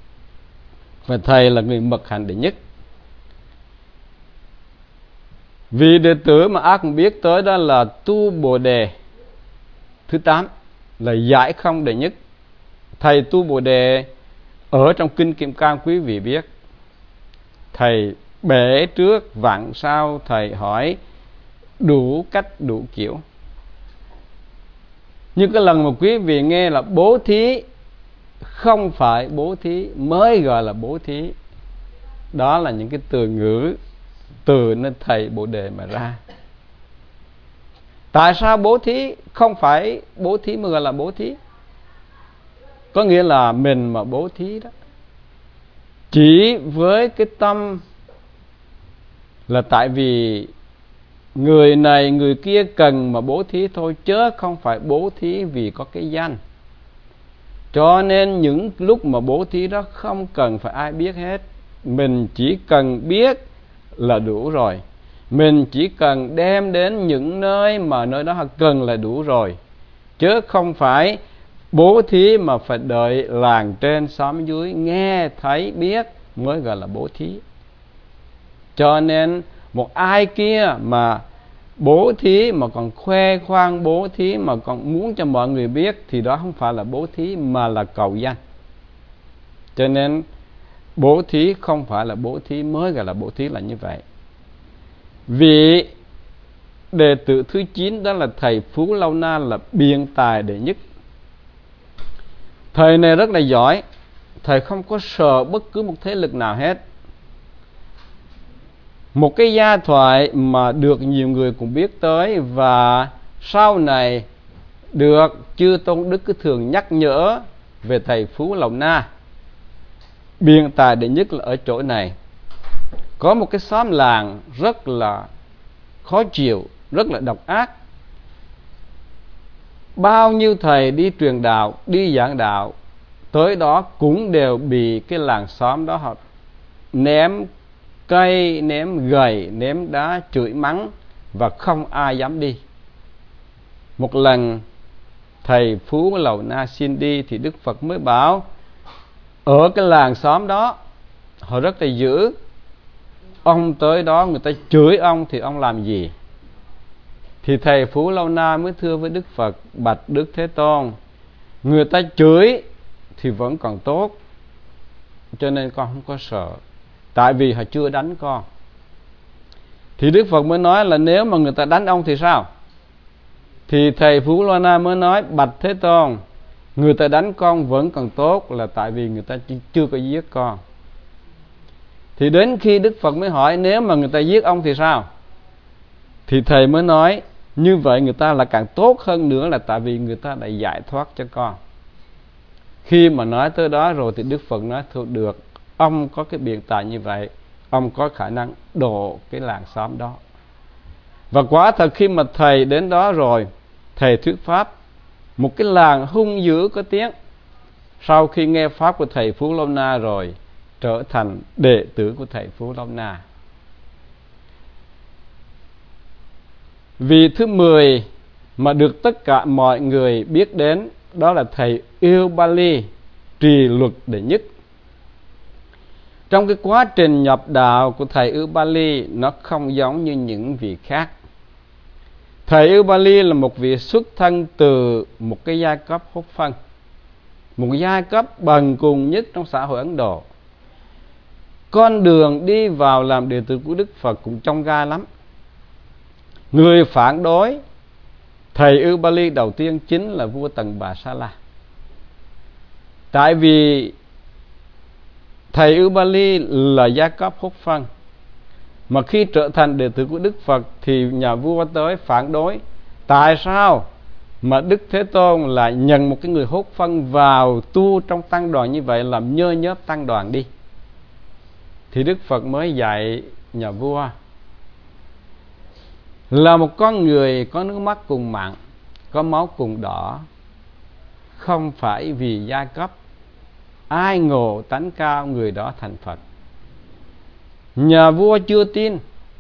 Và thầy là người mật hạnh đệ nhất. Vị đệ tử mà ác cũng biết tới đó là tu Bồ Đề thứ tám, là giải không đệ nhất. Thầy tu Bồ Đề ở trong Kinh Kim Cang quý vị biết, thầy bể trước vặn sau, thầy hỏi đủ cách đủ kiểu. Nhưng cái lần mà quý vị nghe là bố thí, không phải bố thí mới gọi là bố thí. Đó là những cái từ ngữ từ nơi thầy Bồ Đề mà ra. Tại sao bố thí không phải bố thí mới gọi là bố thí? Có nghĩa là mình mà bố thí đó, chỉ với cái tâm là tại vì người này người kia cần mà bố thí thôi, chớ không phải bố thí vì có cái danh. Cho nên những lúc mà bố thí đó không cần phải ai biết hết, mình chỉ cần biết là đủ rồi. Mình chỉ cần đem đến những nơi mà nơi đó họ cần là đủ rồi, chứ không phải bố thí mà phải đợi làng trên xóm dưới nghe thấy biết mới gọi là bố thí. Cho nên một ai kia mà bố thí mà còn khoe khoang bố thí mà còn muốn cho mọi người biết thì đó không phải là bố thí mà là cầu danh. Cho nên bố thí không phải là bố thí mới gọi là bố thí là như vậy. Vị đệ tử thứ chín đó là thầy Phú Lâu Na, là biện tài đệ nhất. Thầy này rất là giỏi, thầy không có sợ bất cứ một thế lực nào hết. Một cái gia thoại mà được nhiều người cũng biết tới, và sau này được chư Tôn Đức cứ thường nhắc nhở về thầy Phú Lâu Na. Biện tài đệ nhất là ở chỗ này. Có một cái xóm làng rất là khó chịu, rất là độc ác. Bao nhiêu thầy đi truyền đạo, đi giảng đạo, tới đó cũng đều bị cái làng xóm đó họ ném cây, ném gậy, ném đá, chửi mắng, và không ai dám đi. Một lần thầy Phú Lâu Na xin đi thì Đức Phật mới bảo ở cái làng xóm đó họ rất là dữ, ông tới đó người ta chửi ông thì ông làm gì? Thì thầy Phú Lâu Na mới thưa với Đức Phật: bạch Đức Thế Tôn, người ta chửi thì vẫn còn tốt, cho nên con không có sợ, tại vì họ chưa đánh con. Thì Đức Phật mới nói là nếu mà người ta đánh ông thì sao? Thì thầy Phú Lâu Na mới nói: bạch Thế Tôn, người ta đánh con vẫn còn tốt, là tại vì người ta chưa có giết con. Thì đến khi Đức Phật mới hỏi nếu mà người ta giết ông thì sao? Thì thầy mới nói như vậy người ta là càng tốt hơn nữa, là tại vì người ta đã giải thoát cho con. Khi mà nói tới đó rồi thì Đức Phật nói thôi được, ông có cái biện tài như vậy, ông có khả năng độ cái làng xóm đó. Và quả thật khi mà thầy đến đó rồi, thầy thuyết pháp, một cái làng hung dữ có tiếng, sau khi nghe pháp của thầy Phú Lâu Na rồi trở thành đệ tử của thầy Phú Lâu Na. Vị thứ mười mà được tất cả mọi người biết đến đó là thầy Ubali, trì luật đệ nhất. Trong cái quá trình nhập đạo của thầy Ubali nó không giống như những vị khác. Thầy Ubali là một vị xuất thân từ một cái giai cấp hốt phân, một giai cấp bần cùng nhất trong xã hội Ấn Độ. Con đường đi vào làm đệ tử của Đức Phật cũng chông gai lắm. Người phản đối thầy Ubali đầu tiên chính là vua Tần Bà Sa La. Tại vì thầy Ubali là gia cấp hốt phân, mà khi trở thành đệ tử của Đức Phật thì nhà vua tới phản đối. Tại sao mà Đức Thế Tôn lại nhận một cái người hốt phân vào tu trong tăng đoàn như vậy, làm nhơ nhớp tăng đoàn đi? Thì Đức Phật mới dạy nhà vua là một con người có nước mắt cùng mặn, có máu cùng đỏ, không phải vì giai cấp. Ai ngộ tánh cao người đó thành Phật. Nhà vua chưa tin,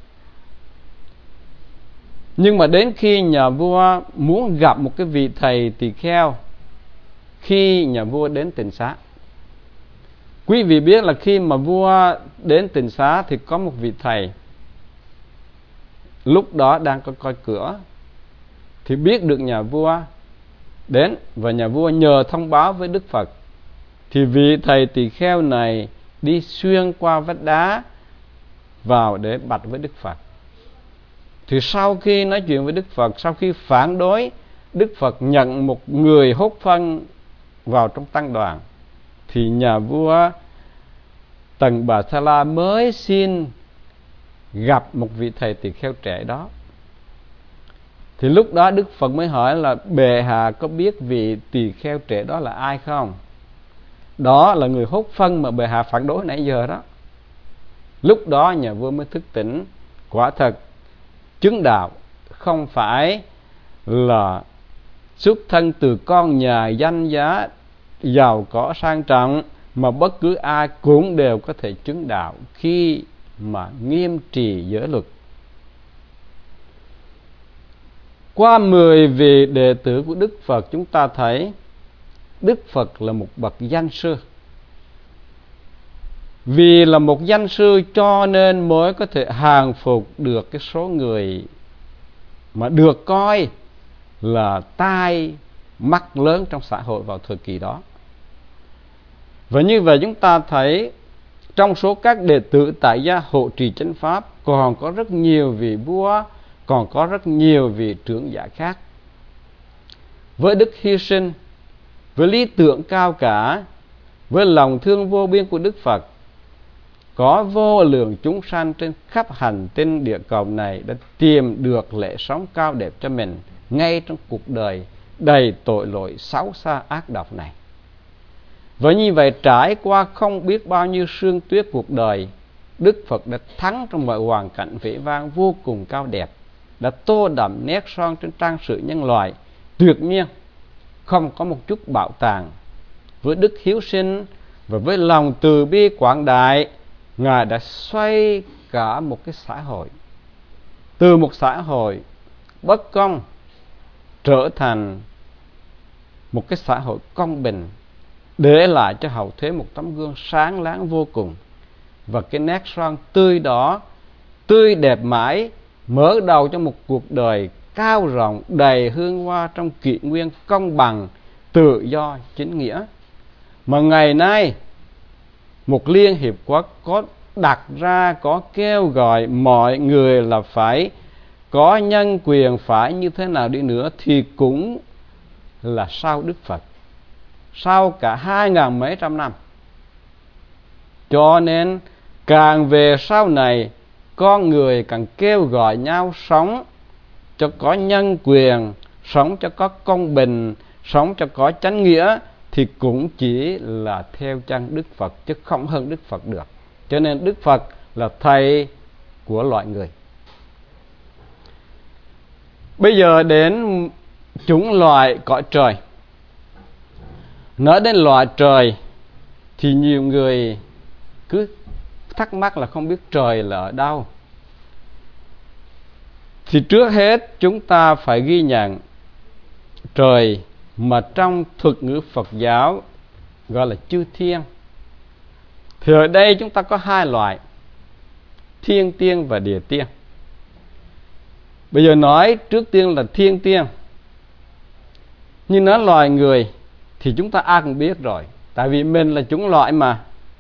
nhưng mà đến khi nhà vua muốn gặp một cái vị thầy tỳ kheo, khi nhà vua đến Tịnh Xá, quý vị biết là khi mà vua đến Tịnh Xá thì có một vị thầy lúc đó đang có coi cửa, thì biết được nhà vua đến, và nhà vua nhờ thông báo với Đức Phật. Thì vị thầy tỳ kheo này đi xuyên qua vách đá vào để bạch với Đức Phật. Thì sau khi nói chuyện với Đức Phật, sau khi phản đối, Đức Phật nhận một người hốt phân vào trong tăng đoàn, thì nhà vua Tần Bà Sa La mới xin gặp một vị thầy tỳ kheo trẻ đó. Thì lúc đó Đức Phật mới hỏi là bệ hạ có biết vị tỳ kheo trẻ đó là ai không? Đó là người hốt phân mà bệ hạ phản đối nãy giờ đó. Lúc đó nhà vua mới thức tỉnh, quả thật chứng đạo không phải là xuất thân từ con nhà danh giá giàu có sang trọng, mà bất cứ ai cũng đều có thể chứng đạo khi mà nghiêm trì giới luật. Qua mười vị đệ tử của Đức Phật, chúng ta thấy Đức Phật là một bậc danh sư. Vì là một danh sư cho nên mới có thể hàng phục được cái số người mà được coi là tai mắt lớn trong xã hội vào thời kỳ đó. Và như vậy chúng ta thấy trong số các đệ tử tại gia hộ trì chánh pháp còn có rất nhiều vị vua, còn có rất nhiều vị trưởng giả khác. Với đức hy sinh, với lý tưởng cao cả, với lòng thương vô biên của Đức Phật, có vô lượng chúng sanh trên khắp hành tinh địa cầu này đã tìm được lẽ sống cao đẹp cho mình ngay trong cuộc đời đầy tội lỗi xấu xa ác độc này. Và như vậy trải qua không biết bao nhiêu sương tuyết cuộc đời, Đức Phật đã thắng trong mọi hoàn cảnh vĩ vang vô cùng cao đẹp, đã tô đậm nét son trên trang sử nhân loại tuyệt nhiên, không có một chút bạo tàng. Với đức hiếu sinh và với lòng từ bi quảng đại, Ngài đã xoay cả một cái xã hội, từ một xã hội bất công trở thành một cái xã hội công bình, để lại cho hậu thế một tấm gương sáng láng vô cùng. Và cái nét son tươi đỏ, tươi đẹp mãi, mở đầu cho một cuộc đời cao rộng đầy hương hoa trong kỷ nguyên công bằng, tự do, chính nghĩa. Mà ngày nay một Liên Hiệp Quốc có đặt ra, có kêu gọi mọi người là phải có nhân quyền, phải như thế nào đi nữa thì cũng là sau Đức Phật, sau cả hai ngàn mấy trăm năm. Cho nên càng về sau này, con người càng kêu gọi nhau sống cho có nhân quyền, sống cho có công bình, sống cho có chánh nghĩa, thì cũng chỉ là theo chân Đức Phật chứ không hơn Đức Phật được. Cho nên Đức Phật là thầy của loại người. Bây giờ đến chủng loại cõi trời. Nói đến loài trời thì nhiều người cứ thắc mắc là không biết trời là ở đâu. Thì trước hết chúng ta phải ghi nhận trời mà trong thuật ngữ Phật giáo gọi là chư thiên. Thì ở đây chúng ta có hai loại, thiên tiên và địa tiên. Bây giờ nói trước tiên là thiên tiên. như nói loài người thì chúng ta ai cũng biết rồi, tại vì mình là chủng loại mà.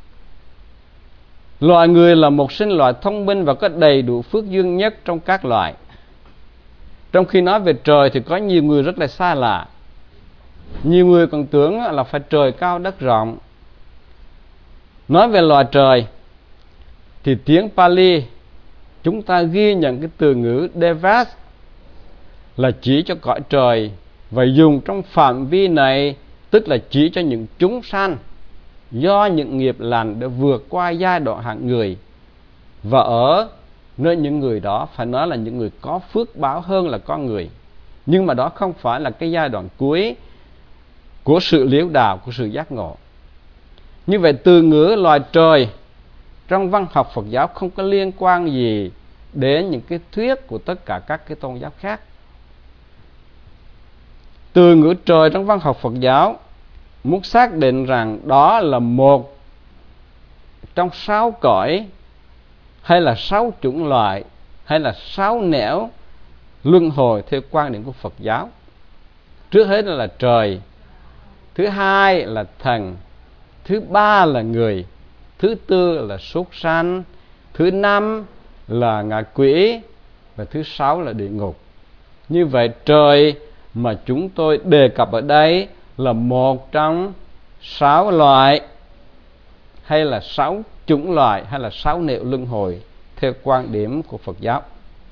Loài người là một sinh loại thông minh và có đầy đủ phước duyên nhất trong các loài. Trong khi nói về trời thì có nhiều người rất là xa lạ. Nhiều người còn tưởng là phải trời cao đất rộng. Nói về loài trời thì tiếng Pali chúng ta ghi nhận cái từ ngữ Devas là chỉ cho cõi trời, và dùng trong phạm vi này tức là chỉ cho những chúng sanh do những nghiệp lành đã vượt qua giai đoạn hạng người, và ở nơi những người đó phải nói là những người có phước báo hơn là con người. Nhưng mà đó không phải là cái giai đoạn cuối của sự liễu đạo, của sự giác ngộ. Như vậy từ ngữ loài trời trong văn học Phật giáo không có liên quan gì đến những cái thuyết của tất cả các cái tôn giáo khác. Từ ngữ trời trong văn học Phật giáo muốn xác định rằng đó là một trong sáu cõi hay là sáu chủng loại hay là sáu nẻo luân hồi theo quan điểm của Phật giáo. Trước hết là trời, thứ hai là thần, thứ ba là người, thứ tư là súc sanh, thứ năm là ngạ quỷ, và thứ sáu là địa ngục. Như vậy trời mà chúng tôi đề cập ở đây là một trong sáu loại, hay là sáu chủng loại, hay là sáu nẻo luân hồi theo quan điểm của Phật giáo.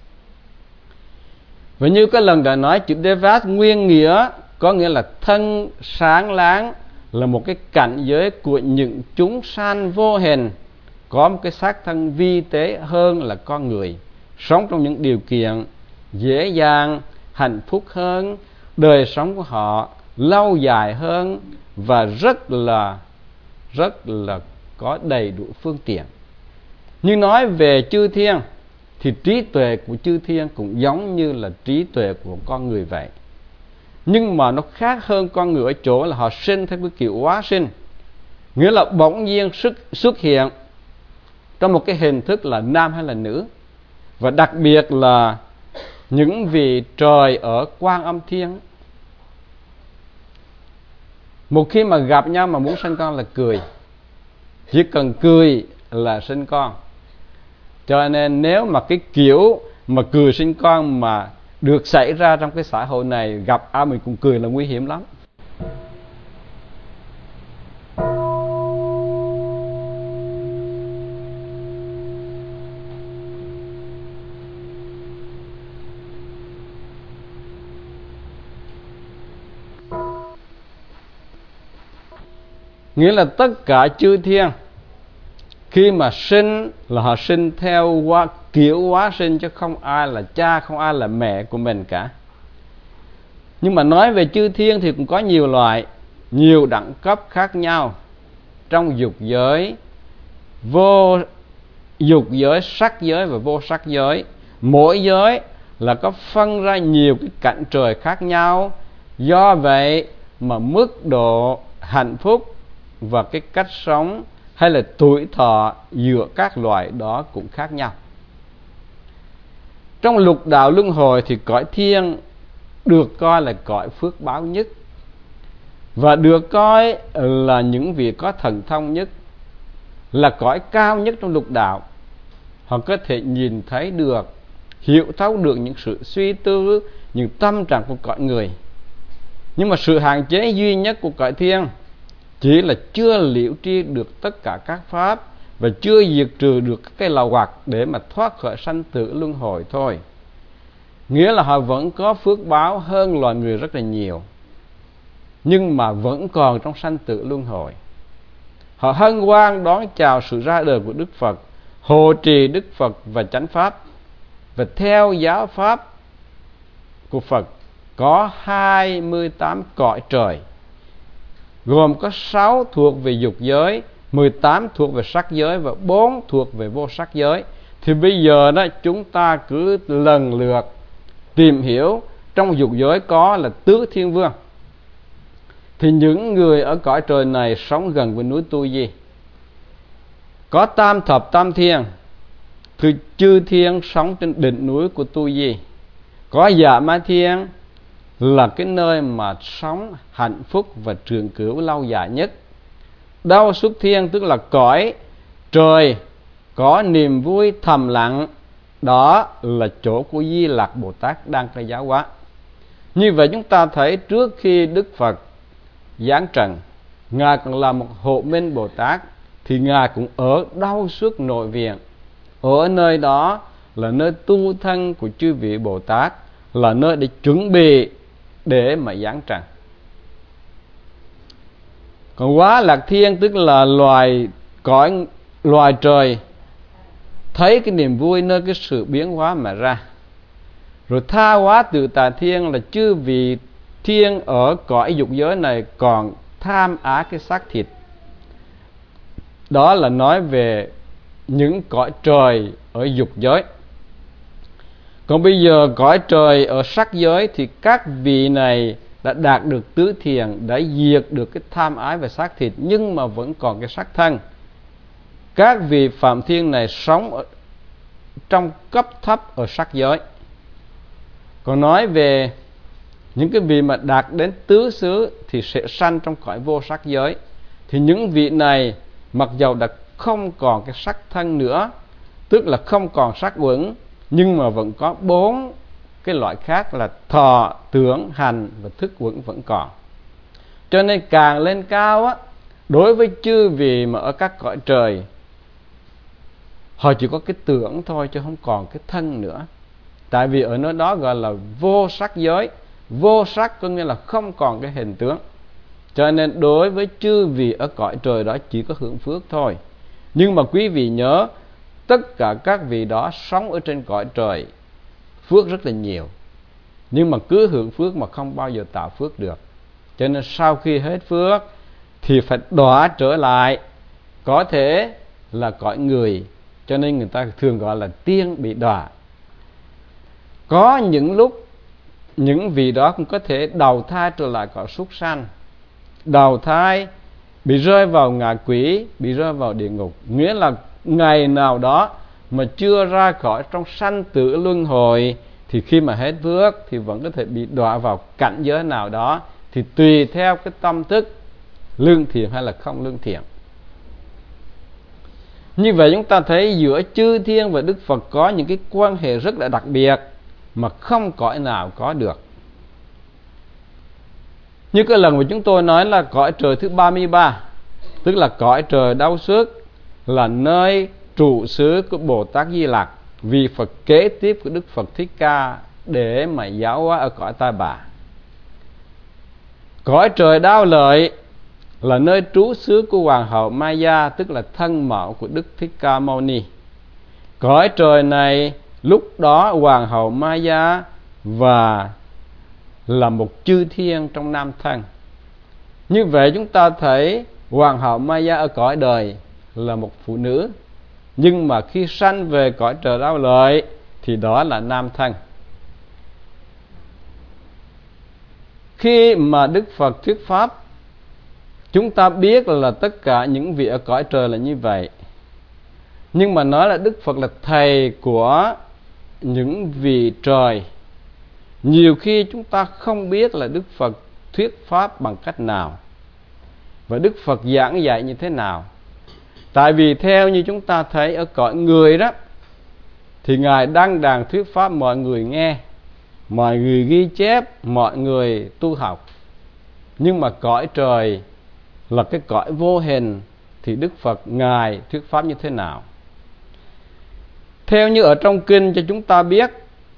Và như cái lần đã nói, chữ Devas nguyên nghĩa có nghĩa là thân sáng láng, là một cái cảnh giới của những chúng sanh vô hình, có một cái xác thân vi tế hơn là con người, sống trong những điều kiện dễ dàng, hạnh phúc hơn, đời sống của họ lâu dài hơn, và rất là rất là có đầy đủ phương tiện. Nhưng nói về chư thiên thì trí tuệ của chư thiên cũng giống như là trí tuệ của con người vậy. Nhưng mà nó khác hơn con người ở chỗ là họ sinh theo cái kiểu hóa sinh, nghĩa là bỗng nhiên xuất, xuất hiện trong một cái hình thức là nam hay là nữ. Và đặc biệt là những vị trời ở Quan Âm Thiên, một khi mà gặp nhau mà muốn sinh con là cười, chỉ cần cười là sinh con. Cho nên nếu mà cái kiểu mà cười sinh con mà được xảy ra trong cái xã hội này, gặp ai mình cũng cười là nguy hiểm lắm. Nghĩa là tất cả chư thiên khi mà sinh là họ sinh theo hóa, kiểu hóa sinh, chứ không ai là cha, không ai là mẹ của mình cả. Nhưng mà nói về chư thiên thì cũng có nhiều loại, nhiều đẳng cấp khác nhau trong dục giới, vô dục giới, sắc giới và vô sắc giới. Mỗi giới là có phân ra nhiều cái cảnh trời khác nhau. Do vậy mà mức độ hạnh phúc và cái cách sống hay là tuổi thọ giữa các loại đó cũng khác nhau. Trong lục đạo luân hồi thì cõi thiên được coi là cõi phước báo nhất, và được coi là những vị có thần thông nhất, là cõi cao nhất trong lục đạo. Họ có thể nhìn thấy được, hiểu thấu được những sự suy tư, những tâm trạng của cõi người. Nhưng mà sự hạn chế duy nhất của cõi thiên chỉ là chưa liễu tri được tất cả các pháp, và chưa diệt trừ được các cái lậu hoặc để mà thoát khỏi sanh tử luân hồi thôi. Nghĩa là họ vẫn có phước báo hơn loài người rất là nhiều, nhưng mà vẫn còn trong sanh tử luân hồi. Họ hân hoan đón chào sự ra đời của Đức Phật, hộ trì Đức Phật và chánh pháp. Và theo giáo pháp của Phật có hai mươi tám cõi trời, gồm có sáu thuộc về dục giới, mười tám thuộc về sắc giới và bốn thuộc về vô sắc giới. Thì bây giờ đó chúng ta cứ lần lượt tìm hiểu. Trong dục giới có là Tứ Thiên Vương, thì những người ở cõi trời này sống gần với núi Tu Di. Có Tam Thập Tam Thiên, thì chư thiên sống trên đỉnh núi của Tu Di. Có Dạ Ma Thiên, là cái nơi mà sống hạnh phúc và trường cửu lâu dài nhất. Đau Xuất Thiên tức là cõi trời có niềm vui thầm lặng, đó là chỗ của Di Lặc Bồ Tát đang khai giáo hóa. Như vậy chúng ta thấy trước khi Đức Phật giáng trần, Ngài còn là một hộ minh Bồ Tát, thì Ngài cũng ở Đau Xuất Nội Viện. Ở nơi đó là nơi tu thân của chư vị Bồ Tát, là nơi để chuẩn bị để mà giáng trần. Còn Quá Lạc Thiên tức là loài cõi loài trời thấy cái niềm vui nơi cái sự biến hóa mà ra. Rồi Tha Hóa Tự Tà Thiên là chư vị thiên ở cõi dục giới này còn tham ái cái xác thịt. Đó là nói về những cõi trời ở dục giới. Còn bây giờ cõi trời ở sắc giới thì các vị này đã đạt được tứ thiền, đã diệt được cái tham ái về xác thịt, nhưng mà vẫn còn cái xác thân. Các vị phạm thiên này sống trong cấp thấp ở sắc giới. Còn nói về những cái vị mà đạt đến tứ xứ thì sẽ sanh trong cõi vô sắc giới. Thì những vị này mặc dầu đã không còn cái sắc thân nữa, tức là không còn sắc uẩn, nhưng mà vẫn có bốn cái loại khác là thọ, tưởng, hành và thức uẩn vẫn còn. Cho nên càng lên cao á, đối với chư vị mà ở các cõi trời, họ chỉ có cái tưởng thôi chứ không còn cái thân nữa. Tại vì ở nơi đó gọi là vô sắc giới. Vô sắc có nghĩa là không còn cái hình tướng. Cho nên đối với chư vị ở cõi trời đó chỉ có hưởng phước thôi. Nhưng mà quý vị nhớ, tất cả các vị đó sống ở trên cõi trời phước rất là nhiều, nhưng mà cứ hưởng phước mà không bao giờ tạo phước được. Cho nên sau khi hết phước thì phải đọa trở lại, có thể là cõi người. Cho nên người ta thường gọi là tiên bị đọa. Có những lúc những vị đó cũng có thể đầu thai trở lại cõi súc sanh, đầu thai bị rơi vào ngạ quỷ, bị rơi vào địa ngục. Nghĩa là ngày nào đó mà chưa ra khỏi trong sanh tử luân hồi thì khi mà hết phước thì vẫn có thể bị đọa vào cảnh giới nào đó, thì tùy theo cái tâm thức lương thiện hay là không lương thiện. Như vậy chúng ta thấy giữa chư thiên và Đức Phật có những cái quan hệ rất là đặc biệt mà không cõi nào có được. Như cái lần mà chúng tôi nói là cõi trời thứ ba mươi ba, tức là cõi trời đau sức, là nơi trụ xứ của Bồ Tát Di Lặc, vị Phật kế tiếp của Đức Phật Thích Ca để mà giáo hóa ở cõi Ta Bà. Cõi trời Đao Lợi là nơi trú xứ của Hoàng hậu Maya, tức là thân mẫu của Đức Thích Ca Mâu Ni. Cõi trời này lúc đó Hoàng hậu Maya và là một chư thiên trong nam thân. Như vậy chúng ta thấy Hoàng hậu Maya ở cõi đời là một phụ nữ, nhưng mà khi sanh về cõi trời Đao Lợi thì đó là nam thân. Khi mà Đức Phật thuyết pháp, chúng ta biết là tất cả những vị ở cõi trời là như vậy. Nhưng mà nói là Đức Phật là thầy của những vị trời, nhiều khi chúng ta không biết là Đức Phật thuyết pháp bằng cách nào và Đức Phật giảng dạy như thế nào. Tại vì theo như chúng ta thấy ở cõi người đó, thì Ngài đăng đàn thuyết pháp, mọi người nghe, mọi người ghi chép, mọi người tu học. Nhưng mà cõi trời là cái cõi vô hình thì Đức Phật Ngài thuyết pháp như thế nào? Theo như ở trong kinh cho chúng ta biết,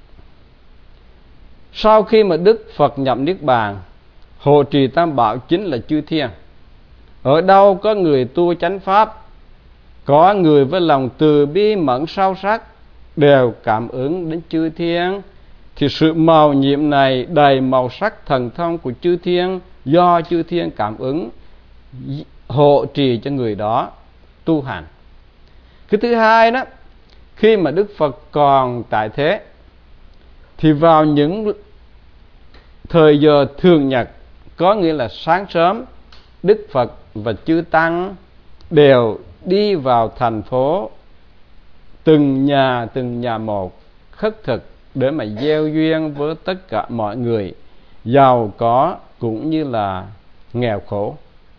sau khi mà Đức Phật nhập Niết Bàn, hộ trì Tam Bảo chính là chư thiên. Ở đâu có người tu chánh pháp, có người với lòng từ bi mẫn sâu sắc, đều cảm ứng đến chư thiên, thì sự màu nhiệm này đầy màu sắc thần thông của chư thiên, do chư thiên cảm ứng hộ trì cho người đó tu hành. Cái thứ hai đó, khi mà Đức Phật còn tại thế thì vào những thời giờ thường nhật, có nghĩa là sáng sớm, Đức Phật và chư tăng đều đi vào thành phố, từng nhà từng nhà một khất thực để mà gieo duyên với tất cả mọi người, giàu có cũng như là nghèo khổ.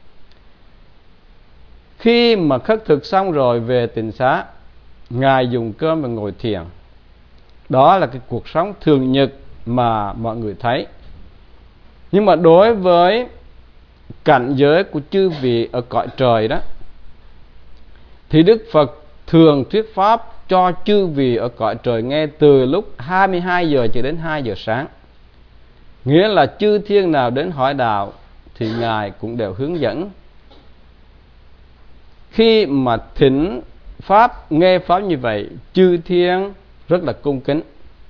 Khi mà khất thực xong rồi về tịnh xá, Ngài dùng cơm và ngồi thiền. Đó là cái cuộc sống thường nhật mà mọi người thấy. Nhưng mà đối với cảnh giới của chư vị ở cõi trời đó, thì Đức Phật thường thuyết pháp cho chư vị ở cõi trời nghe từ lúc hai mươi hai giờ cho đến hai giờ sáng. Nghĩa là chư thiên nào đến hỏi đạo thì Ngài cũng đều hướng dẫn. Khi mà thỉnh pháp, nghe pháp như vậy, chư thiên rất là cung kính.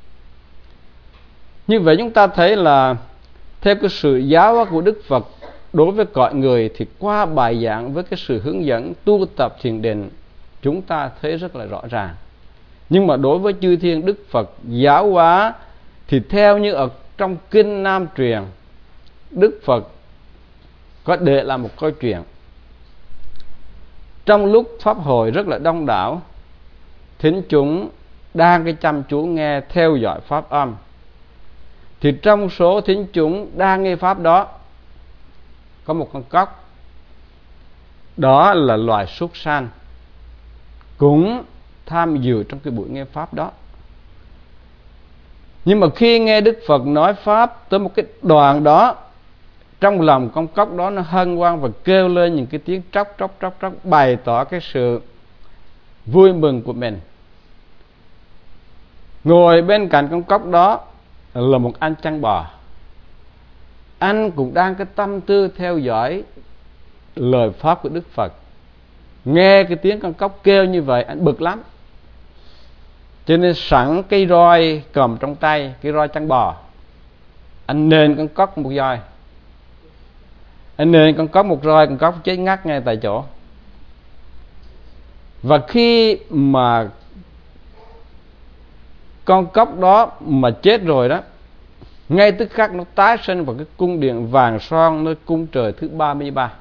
Như vậy chúng ta thấy là theo cái sự giáo hóa của Đức Phật đối với cõi người, thì qua bài giảng với cái sự hướng dẫn tu tập thiền định, chúng ta thấy rất là rõ ràng. Nhưng mà đối với chư thiên Đức Phật giáo hóa thì theo như ở trong kinh Nam truyền, Đức Phật có để lại một câu chuyện. Trong lúc pháp hội rất là đông đảo, thính chúng đang cái chăm chú nghe theo dõi pháp âm. Thì trong số thính chúng đang nghe pháp đó có một con cóc, đó là loài súc sanh, cũng tham dự trong cái buổi nghe pháp đó. Nhưng mà khi nghe Đức Phật nói pháp tới một cái đoạn đó, trong lòng con cóc đó nó hân hoan và kêu lên những cái tiếng tróc tróc tróc tróc, bày tỏ cái sự vui mừng của mình. Ngồi bên cạnh con cóc đó là một anh chăn bò. Anh cũng đang cái tâm tư theo dõi lời pháp của Đức Phật. Nghe cái tiếng con cóc kêu như vậy, anh bực lắm. Cho nên sẵn cái roi cầm trong tay, cái roi chăn bò, anh nện con cóc một roi. Anh nện con cóc một roi, con cóc chết ngắt ngay tại chỗ. Và khi mà con cóc đó mà chết rồi đó, ngay tức khắc nó tái sinh vào cái cung điện vàng son nơi cung trời thứ ba mươi ba.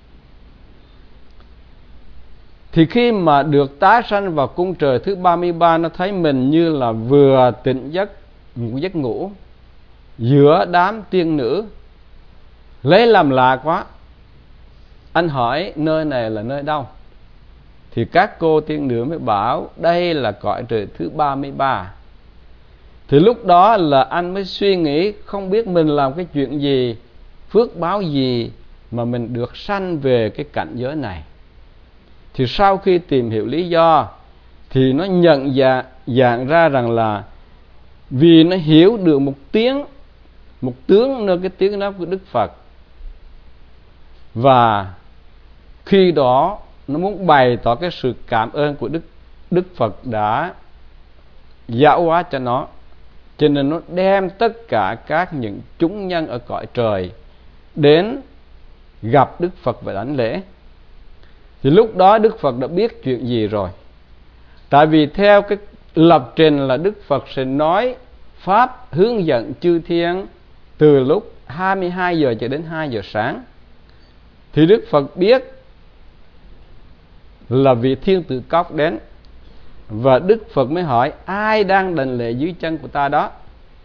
Thì khi mà được tái sanh vào cung trời thứ ba mươi ba, nó thấy mình như là vừa tỉnh giấc một giấc ngủ giữa đám tiên nữ. Lấy làm lạ quá. Anh hỏi nơi này là nơi đâu? Thì các cô tiên nữ mới bảo đây là cõi trời thứ ba mươi ba. Thì lúc đó là anh mới suy nghĩ, không biết mình làm cái chuyện gì, phước báo gì mà mình được sanh về cái cảnh giới này. Thì sau khi tìm hiểu lý do thì nó nhận dạng, dạng ra rằng là vì nó hiểu được một tiếng, một tướng nơi cái tiếng nói của Đức Phật. Và khi đó nó muốn bày tỏ cái sự cảm ơn của Đức, Đức Phật đã giáo hóa cho nó. Cho nên nó đem tất cả các những chúng nhân ở cõi trời đến gặp Đức Phật và đảnh lễ. Thì lúc đó Đức Phật đã biết chuyện gì rồi. Tại vì theo cái lập trình là Đức Phật sẽ nói pháp hướng dẫn chư thiên từ lúc hai mươi hai giờ cho đến hai giờ sáng. Thì Đức Phật biết là vị thiên tử cóc đến, và Đức Phật mới hỏi ai đang đảnh lễ dưới chân của ta đó.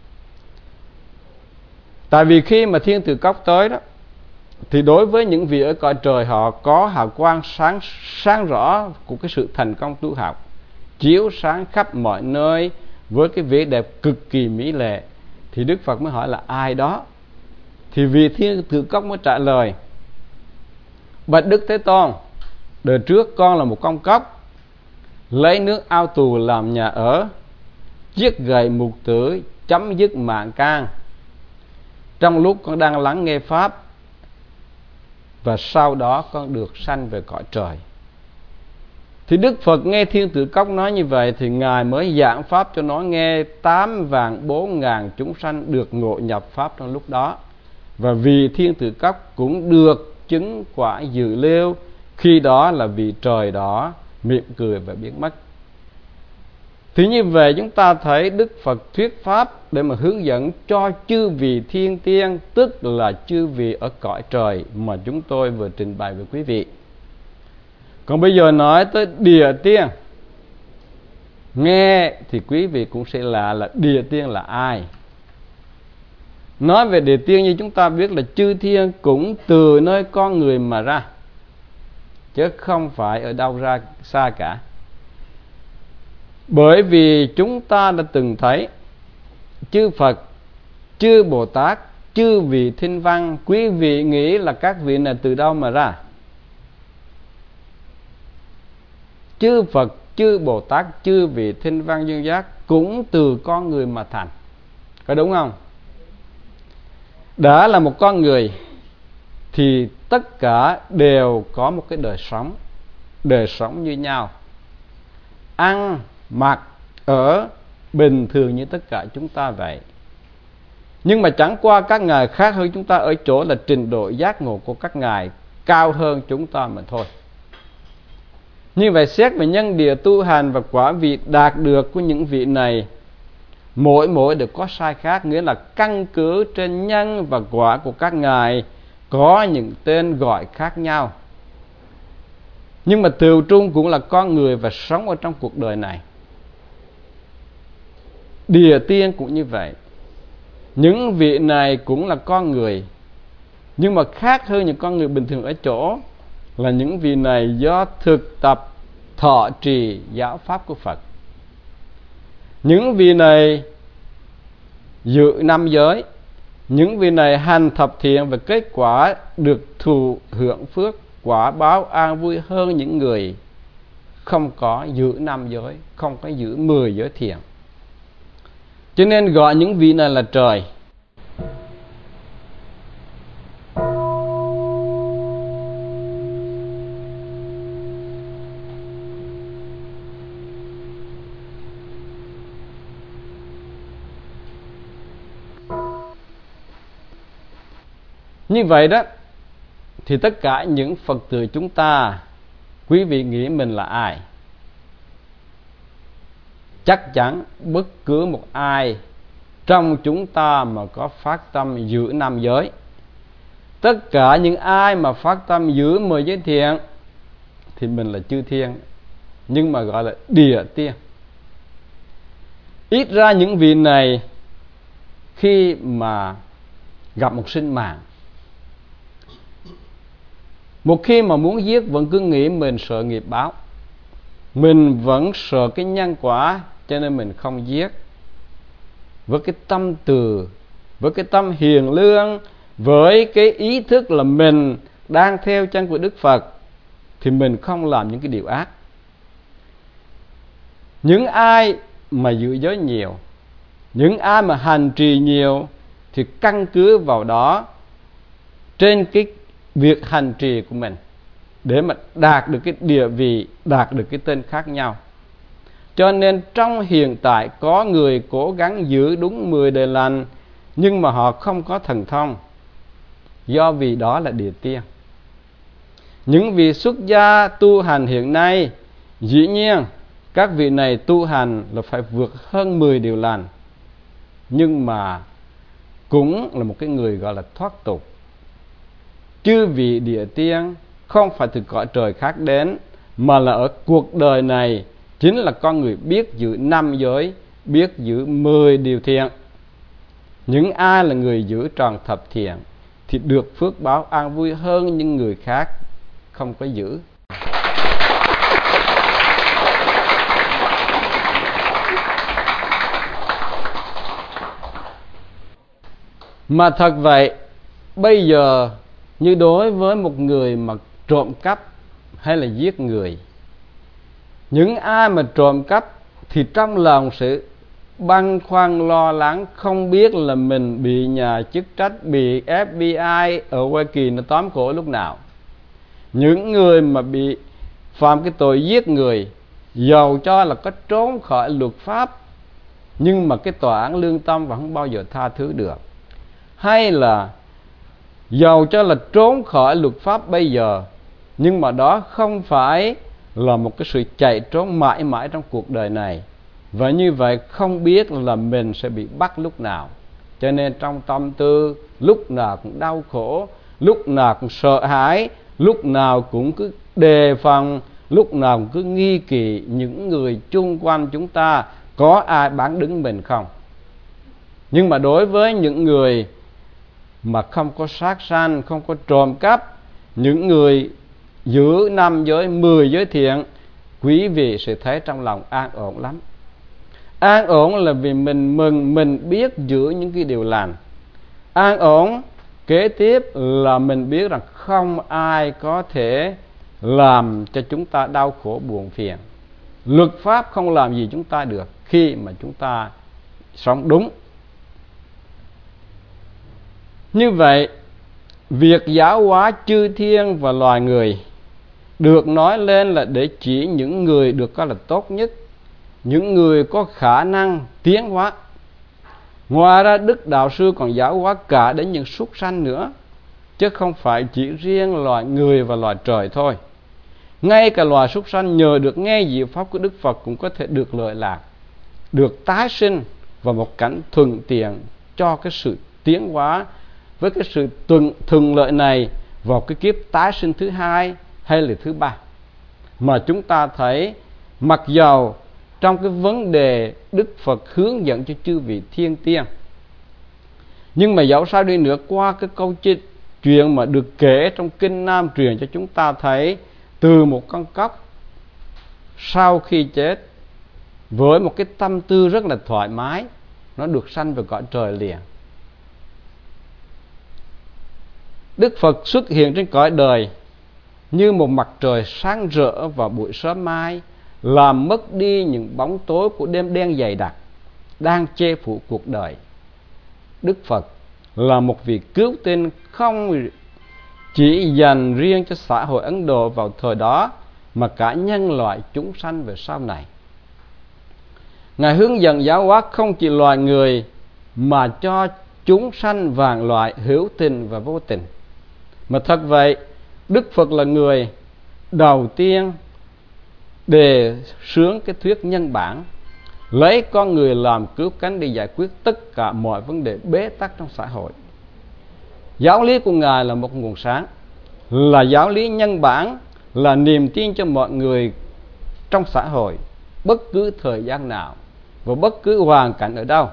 Tại vì khi mà thiên tử cóc tới đó, thì đối với những vị ở cõi trời, họ có hào quang sáng sáng rõ của cái sự thành công tu học, chiếu sáng khắp mọi nơi với cái vẻ đẹp cực kỳ mỹ lệ. Thì Đức Phật mới hỏi là ai đó. Thì vị thiên tử cóc mới trả lời: bạch Đức Thế Tôn, đời trước con là một con cóc, lấy nước ao tù làm nhà ở, giết gậy mục tử, chấm dứt mạng can. Trong lúc con đang lắng nghe pháp, và sau đó con được sanh về cõi trời. Thì Đức Phật nghe thiên tử cóc nói như vậy, thì Ngài mới giảng pháp cho nó nghe. Tám vạn bốn ngàn chúng sanh được ngộ nhập pháp trong lúc đó. Và vì thiên tử cóc cũng được chứng quả dự lưu, khi đó là vị trời đó mỉm cười và biến mất. Thì như vậy chúng ta thấy Đức Phật thuyết pháp để mà hướng dẫn cho chư vị thiên tiên, tức là chư vị ở cõi trời mà chúng tôi vừa trình bày với quý vị. Còn bây giờ nói tới địa tiên. Nghe thì quý vị cũng sẽ lạ là địa tiên là ai. Nói về địa tiên như chúng ta biết là chư thiên cũng từ nơi con người mà ra, chứ không phải ở đâu ra xa cả. Bởi vì chúng ta đã từng thấy chư Phật, chư Bồ Tát, chư vị Thiên Văn, quý vị nghĩ là các vị này từ đâu mà ra? Chư Phật, chư Bồ Tát, chư vị Thiên Văn duyên giác cũng từ con người mà thành. Có đúng không? Đã là một con người thì tất cả đều có một cái đời sống, đời sống như nhau, ăn, mặc, ở bình thường như tất cả chúng ta vậy. Nhưng mà chẳng qua các ngài khác hơn chúng ta ở chỗ là trình độ giác ngộ của các ngài cao hơn chúng ta mà thôi. Như vậy xét về nhân địa tu hành và quả vị đạt được của những vị này, mỗi mỗi đều có sai khác, nghĩa là căn cứ trên nhân và quả của các ngài có những tên gọi khác nhau. Nhưng mà tựu trung cũng là con người và sống ở trong cuộc đời này. địa tiên cũng như vậy. Những vị này cũng là con người, nhưng mà khác hơn những con người bình thường ở chỗ là những vị này do thực tập thọ trì giáo pháp của Phật. Những vị này giữ năm giới, những vị này hành thập thiện và kết quả được thụ hưởng phước quả báo an vui hơn những người không có giữ năm giới, không có giữ mười giới thiện. Cho nên gọi những vị này là trời. Như vậy đó, thì tất cả những Phật tử chúng ta, quý vị nghĩ mình là ai? Chắc chắn bất cứ một ai trong chúng ta mà có phát tâm giữ năm giới, tất cả những ai mà phát tâm giữ mười giới thiện thì mình là chư thiên, nhưng mà gọi là địa tiên. Ít ra những vị này khi mà gặp một sinh mạng, một khi mà muốn giết vẫn cứ nghĩ mình sợ nghiệp báo, mình vẫn sợ cái nhân quả, cho nên mình không giết. Với cái tâm từ, với cái tâm hiền lương, với cái ý thức là mình đang theo chân của Đức Phật, thì mình không làm những cái điều ác. Những ai mà giữ giới nhiều, những ai mà hành trì nhiều, thì căn cứ vào đó, trên cái việc hành trì của mình, để mà đạt được cái địa vị, đạt được cái tên khác nhau. Cho nên trong hiện tại có người cố gắng giữ đúng mười đề lành, nhưng mà họ không có thần thông, do vì đó là địa tiên. Những vị xuất gia tu hành hiện nay, dĩ nhiên các vị này tu hành là phải vượt hơn mười điều lành, nhưng mà cũng là một cái người gọi là thoát tục. Chư vị địa tiên không phải từ cõi trời khác đến, mà là ở cuộc đời này chính là con người biết giữ năm giới, biết giữ mười điều thiện. Những ai là người giữ tròn thập thiện thì được phước báo an vui hơn những người khác không có giữ. Mà thật vậy, bây giờ như đối với một người mà trộm cắp hay là giết người, những ai mà trộm cắp thì trong lòng sự băn khoăn lo lắng, không biết là mình bị nhà chức trách, bị ép bê i ở Hoa Kỳ nó tóm cổ lúc nào. Những người mà bị phạm cái tội giết người, dầu cho là có trốn khỏi luật pháp, nhưng mà cái tòa án lương tâm vẫn không bao giờ tha thứ được. Hay là dầu cho là trốn khỏi luật pháp bây giờ, nhưng mà đó không phải là một cái sự chạy trốn mãi mãi trong cuộc đời này. Và như vậy không biết là mình sẽ bị bắt lúc nào. Cho nên trong tâm tư lúc nào cũng đau khổ, lúc nào cũng sợ hãi, lúc nào cũng cứ đề phòng, lúc nào cũng cứ nghi kỵ những người chung quanh chúng ta có ai bán đứng mình không. Nhưng mà đối với những người mà không có sát sanh, không có trộm cắp, những người giữ năm giới, mười giới thiện, quý vị sẽ thấy trong lòng an ổn lắm. An ổn là vì mình mừng, mình biết giữ những cái điều lành. An ổn kế tiếp là mình biết rằng không ai có thể làm cho chúng ta đau khổ buồn phiền. Luật pháp không làm gì chúng ta được khi mà chúng ta sống đúng. Như vậy, việc giáo hóa chư thiên và loài người được nói lên là để chỉ những người được coi là tốt nhất, những người có khả năng tiến hóa. Ngoài ra Đức Đạo Sư còn giáo hóa cả đến những súc sanh nữa, chứ không phải chỉ riêng loài người và loài trời thôi. Ngay cả loài súc sanh nhờ được nghe diệu pháp của Đức Phật cũng có thể được lợi lạc, được tái sinh vào một cảnh thuận tiện cho cái sự tiến hóa. Với cái sự thuận, thuận lợi này vào cái kiếp tái sinh thứ hai hay là thứ ba, mà chúng ta thấy mặc dầu trong cái vấn đề Đức Phật hướng dẫn cho chư vị thiên tiên. Nhưng mà dẫu sao đi nữa, qua cái câu chuyện mà được kể trong Kinh Nam truyền cho chúng ta thấy, từ một con cóc sau khi chết với một cái tâm tư rất là thoải mái, nó được sanh về cõi trời liền. Đức Phật xuất hiện trên cõi đời như một mặt trời sáng rỡ vào buổi sớm mai, làm mất đi những bóng tối của đêm đen dày đặc đang che phủ cuộc đời. Đức Phật là một vị cứu tinh không chỉ dành riêng cho xã hội Ấn Độ vào thời đó, mà cả nhân loại chúng sanh về sau này. Ngài hướng dẫn giáo hóa không chỉ loài người, mà cho chúng sanh vạn loại hữu tình và vô tình. Mà thật vậy, Đức Phật là người đầu tiên đề xướng cái thuyết nhân bản, lấy con người làm cứu cánh để giải quyết tất cả mọi vấn đề bế tắc trong xã hội. Giáo lý của Ngài là một nguồn sáng, là giáo lý nhân bản, là niềm tin cho mọi người trong xã hội, bất cứ thời gian nào và bất cứ hoàn cảnh ở đâu.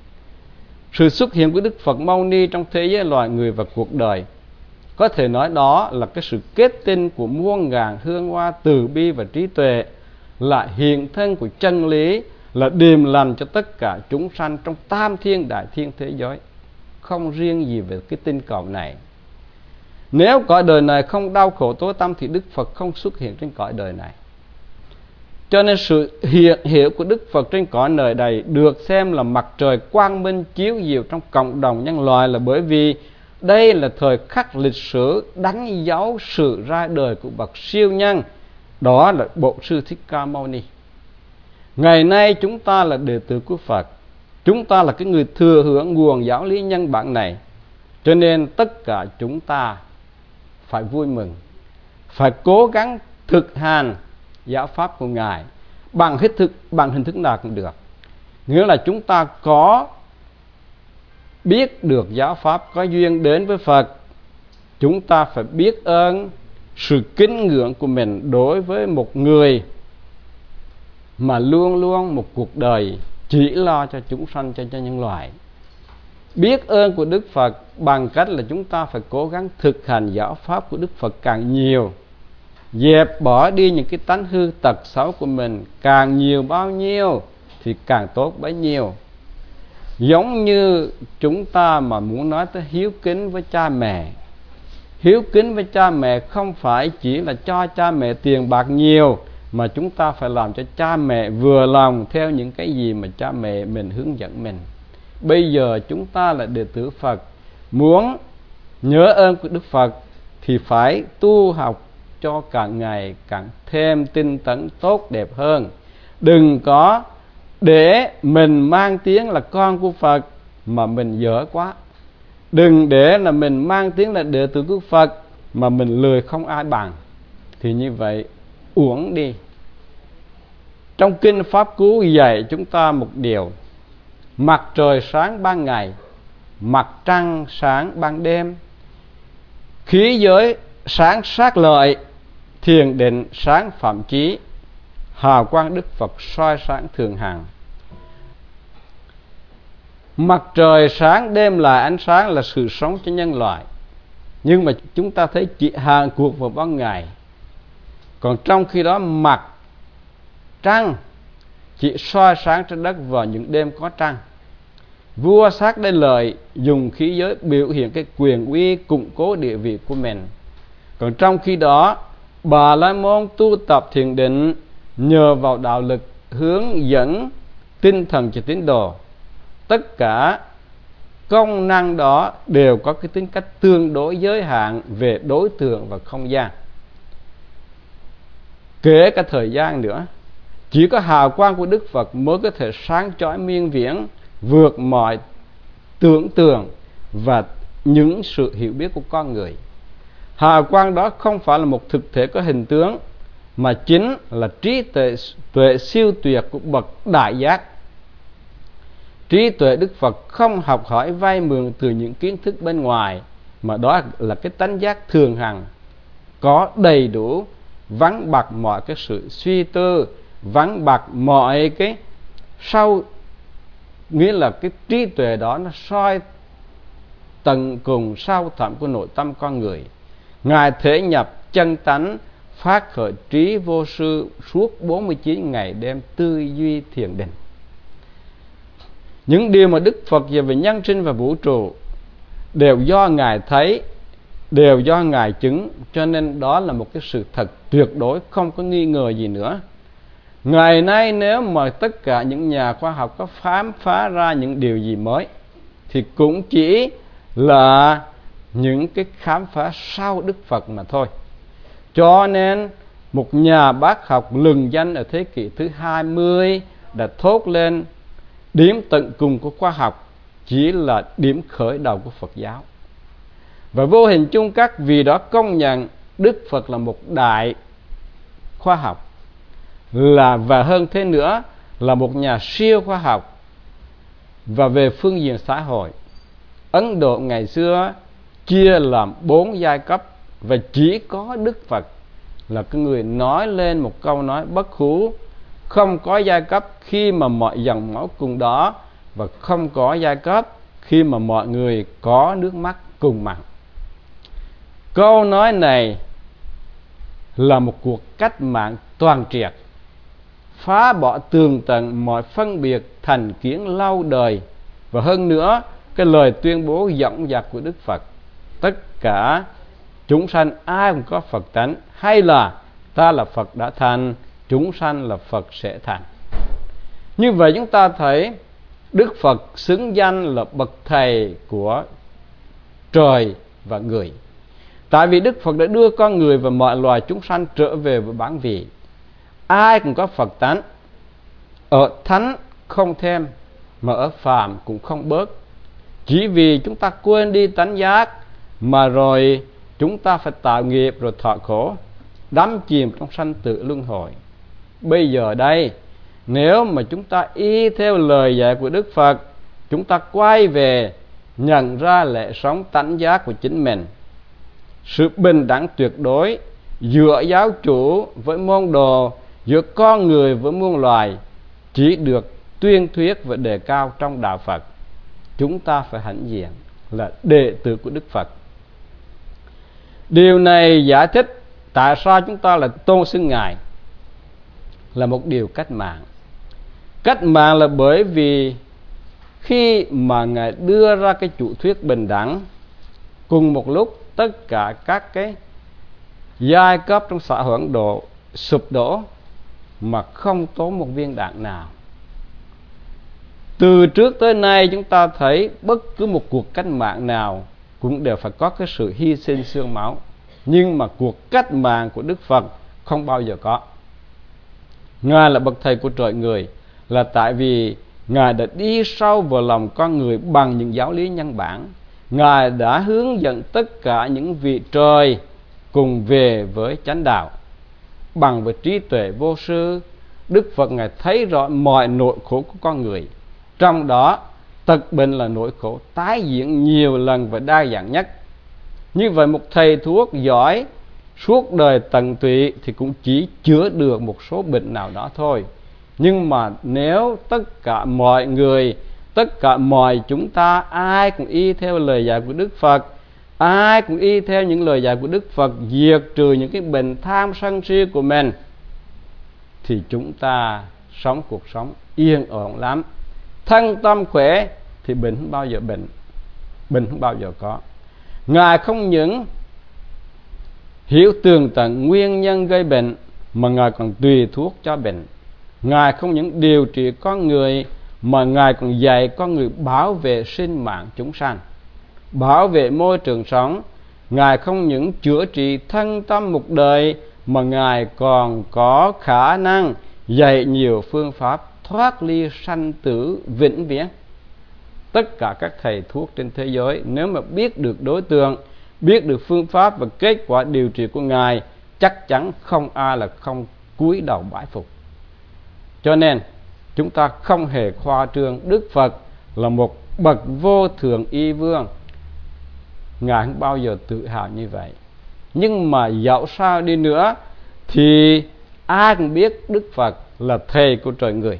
Sự xuất hiện của Đức Phật Mâu Ni trong thế giới loài người và cuộc đời, có thể nói đó là cái sự kết tinh của muôn ngàn hương hoa từ bi và trí tuệ, là hiện thân của chân lý, là điềm lành cho tất cả chúng sanh trong tam thiên đại thiên thế giới, không riêng gì về cái tinh cầu này. Nếu cõi đời này không đau khổ tối tăm thì Đức Phật không xuất hiện trên cõi đời này. Cho nên sự hiện hiểu của Đức Phật trên cõi đời này được xem là mặt trời quang minh chiếu diệu trong cộng đồng nhân loại, là bởi vì đây là thời khắc lịch sử đánh dấu sự ra đời của bậc siêu nhân, đó là Bổn Sư Thích Ca Mâu Ni. Ngày nay chúng ta là đệ tử của Phật, chúng ta là cái người thừa hưởng nguồn giáo lý nhân bản này, cho nên tất cả chúng ta phải vui mừng, phải cố gắng thực hành giáo pháp của Ngài bằng hình thức, bằng hình thức nào cũng được. Nghĩa là chúng ta có biết được giáo pháp, có duyên đến với Phật, chúng ta phải biết ơn sự kính ngưỡng của mình đối với một người mà luôn luôn một cuộc đời chỉ lo cho chúng sanh, cho, cho nhân loại. Biết ơn của Đức Phật bằng cách là chúng ta phải cố gắng thực hành giáo pháp của Đức Phật càng nhiều, dẹp bỏ đi những cái tánh hư tật xấu của mình càng nhiều bao nhiêu thì càng tốt bấy nhiêu. Giống như chúng ta mà muốn nói tới hiếu kính với cha mẹ, hiếu kính với cha mẹ không phải chỉ là cho cha mẹ tiền bạc nhiều, mà chúng ta phải làm cho cha mẹ vừa lòng theo những cái gì mà cha mẹ mình hướng dẫn mình. Bây giờ chúng ta là đệ tử Phật, muốn nhớ ơn của Đức Phật thì phải tu học cho càng ngày càng thêm tinh tấn tốt đẹp hơn. Đừng có để mình mang tiếng là con của Phật mà mình dở quá. Đừng để là mình mang tiếng là đệ tử của Phật mà mình lười không ai bằng, thì như vậy uổng đi. Trong Kinh Pháp Cú dạy chúng ta một điều: mặt trời sáng ban ngày, mặt trăng sáng ban đêm, khí giới sáng sát lợi, thiền định sáng phạm chí, hào quang Đức Phật soi sáng thường hằng. Mặt trời sáng đêm lại ánh sáng là sự sống cho nhân loại, nhưng mà chúng ta thấy chỉ hàng cuộc vào ban ngày. Còn trong khi đó mặt trăng chỉ soi sáng trên đất vào những đêm có trăng. Vua Sát Đế Lợi dùng khí giới biểu hiện cái quyền uy, củng cố địa vị của mình. Còn trong khi đó Bà La Môn tu tập thiền định nhờ vào đạo lực hướng dẫn tinh thần cho tín đồ. Tất cả công năng đó đều có cái tính cách tương đối giới hạn về đối tượng và không gian. Kể cả thời gian nữa, chỉ có hào quang của Đức Phật mới có thể sáng chói miên viễn, vượt mọi tưởng tượng và những sự hiểu biết của con người. Hào quang đó không phải là một thực thể có hình tướng, mà chính là trí tuệ, tuệ siêu tuyệt của bậc đại giác. Trí tuệ Đức Phật không học hỏi vay mượn từ những kiến thức bên ngoài, mà đó là cái tánh giác thường hằng, có đầy đủ, vắng bặt mọi cái sự suy tư vắng bặt mọi cái sau, nghĩa là cái trí tuệ đó nó soi tận cùng sâu thẳm của nội tâm con người. Ngài thể nhập chân tánh, phát khởi trí vô sư suốt bốn mươi chín ngày đêm tư duy thiền định. Những điều mà Đức Phật dạy về nhân sinh và vũ trụ đều do Ngài thấy, đều do Ngài chứng, cho nên đó là một cái sự thật tuyệt đối, không có nghi ngờ gì nữa. Ngày nay nếu mà tất cả những nhà khoa học có khám phá ra những điều gì mới thì cũng chỉ là những cái khám phá sau Đức Phật mà thôi. Cho nên một nhà bác học lừng danh ở thế kỷ thứ hai mươi đã thốt lên điểm tận cùng của khoa học chỉ là điểm khởi đầu của Phật giáo. Và vô hình chung các vị đó công nhận Đức Phật là một đại khoa học, là và hơn thế nữa là một nhà siêu khoa học. Và về phương diện xã hội, Ấn Độ ngày xưa chia làm bốn giai cấp, và chỉ có Đức Phật là cái người nói lên một câu nói bất hủ: không có giai cấp khi mà mọi dòng máu cùng đó, và không có giai cấp khi mà mọi người có nước mắt cùng mặn. Câu nói này là một cuộc cách mạng toàn triệt, phá bỏ tường tận mọi phân biệt thành kiến lâu đời. Và hơn nữa, cái lời tuyên bố dõng dạc của Đức Phật: tất cả chúng sanh ai cũng có Phật tánh, hay là ta là Phật đã thành, chúng sanh là Phật sẽ thành. Như vậy chúng ta thấy Đức Phật xứng danh là bậc thầy của trời và người. Tại vì Đức Phật đã đưa con người và mọi loài chúng sanh trở về với bản vị. Ai cũng có Phật tánh, ở thánh không thêm, mà ở phàm cũng không bớt. Chỉ vì chúng ta quên đi tánh giác mà rồi chúng ta phải tạo nghiệp rồi thọ khổ, đắm chìm trong sanh tử luân hồi. Bây giờ đây, nếu mà chúng ta y theo lời dạy của Đức Phật, chúng ta quay về nhận ra lẽ sống tánh giác của chính mình, sự bình đẳng tuyệt đối giữa giáo chủ với môn đồ, giữa con người với muôn loài chỉ được tuyên thuyết và đề cao trong đạo Phật. Chúng ta phải hãnh diện là đệ tử của Đức Phật. Điều này giải thích tại sao chúng ta lại tôn xưng Ngài là một điều cách mạng. Cách mạng là bởi vì khi mà Ngài đưa ra cái chủ thuyết bình đẳng, cùng một lúc tất cả các cái giai cấp trong xã hội Ấn Độ sụp đổ mà không tốn một viên đạn nào. Từ trước tới nay chúng ta thấy bất cứ một cuộc cách mạng nào cũng đều phải có cái sự hy sinh xương máu, nhưng mà cuộc cách mạng của Đức Phật không bao giờ có. Ngài là bậc thầy của trời người là tại vì Ngài đã đi sâu vào lòng con người bằng những giáo lý nhân bản. Ngài đã hướng dẫn tất cả những vị trời cùng về với chánh đạo. Bằng với trí tuệ vô sư, Đức Phật Ngài thấy rõ mọi nỗi khổ của con người. Trong đó, tật bệnh là nỗi khổ tái diễn nhiều lần và đa dạng nhất. Như vậy một thầy thuốc giỏi suốt đời tận tụy thì cũng chỉ chữa được một số bệnh nào đó thôi. Nhưng mà nếu tất cả mọi người, tất cả mọi chúng ta, ai cũng y theo lời dạy của Đức Phật, ai cũng y theo những lời dạy của Đức Phật, diệt trừ những cái bệnh tham sân si của mình, thì chúng ta sống cuộc sống yên ổn lắm. Thân tâm khỏe thì bệnh không bao giờ bệnh, bệnh không bao giờ có. Ngài không những hiểu tường tận nguyên nhân gây bệnh, mà Ngài còn tùy thuốc cho bệnh. Ngài không những điều trị con người, mà Ngài còn dạy con người bảo vệ sinh mạng chúng sanh, bảo vệ môi trường sống. Ngài không những chữa trị thân tâm một đời, mà Ngài còn có khả năng dạy nhiều phương pháp thoát ly sanh tử vĩnh viễn. Tất cả các thầy thuốc trên thế giới, nếu mà biết được đối tượng, biết được phương pháp và kết quả điều trị của Ngài, chắc chắn không ai là không cúi đầu bái phục. Cho nên chúng ta không hề khoa trương Đức Phật là một bậc vô thượng y vương. Ngài không bao giờ tự hào như vậy. Nhưng mà dẫu sao đi nữa thì ai cũng biết Đức Phật là thầy của trời người.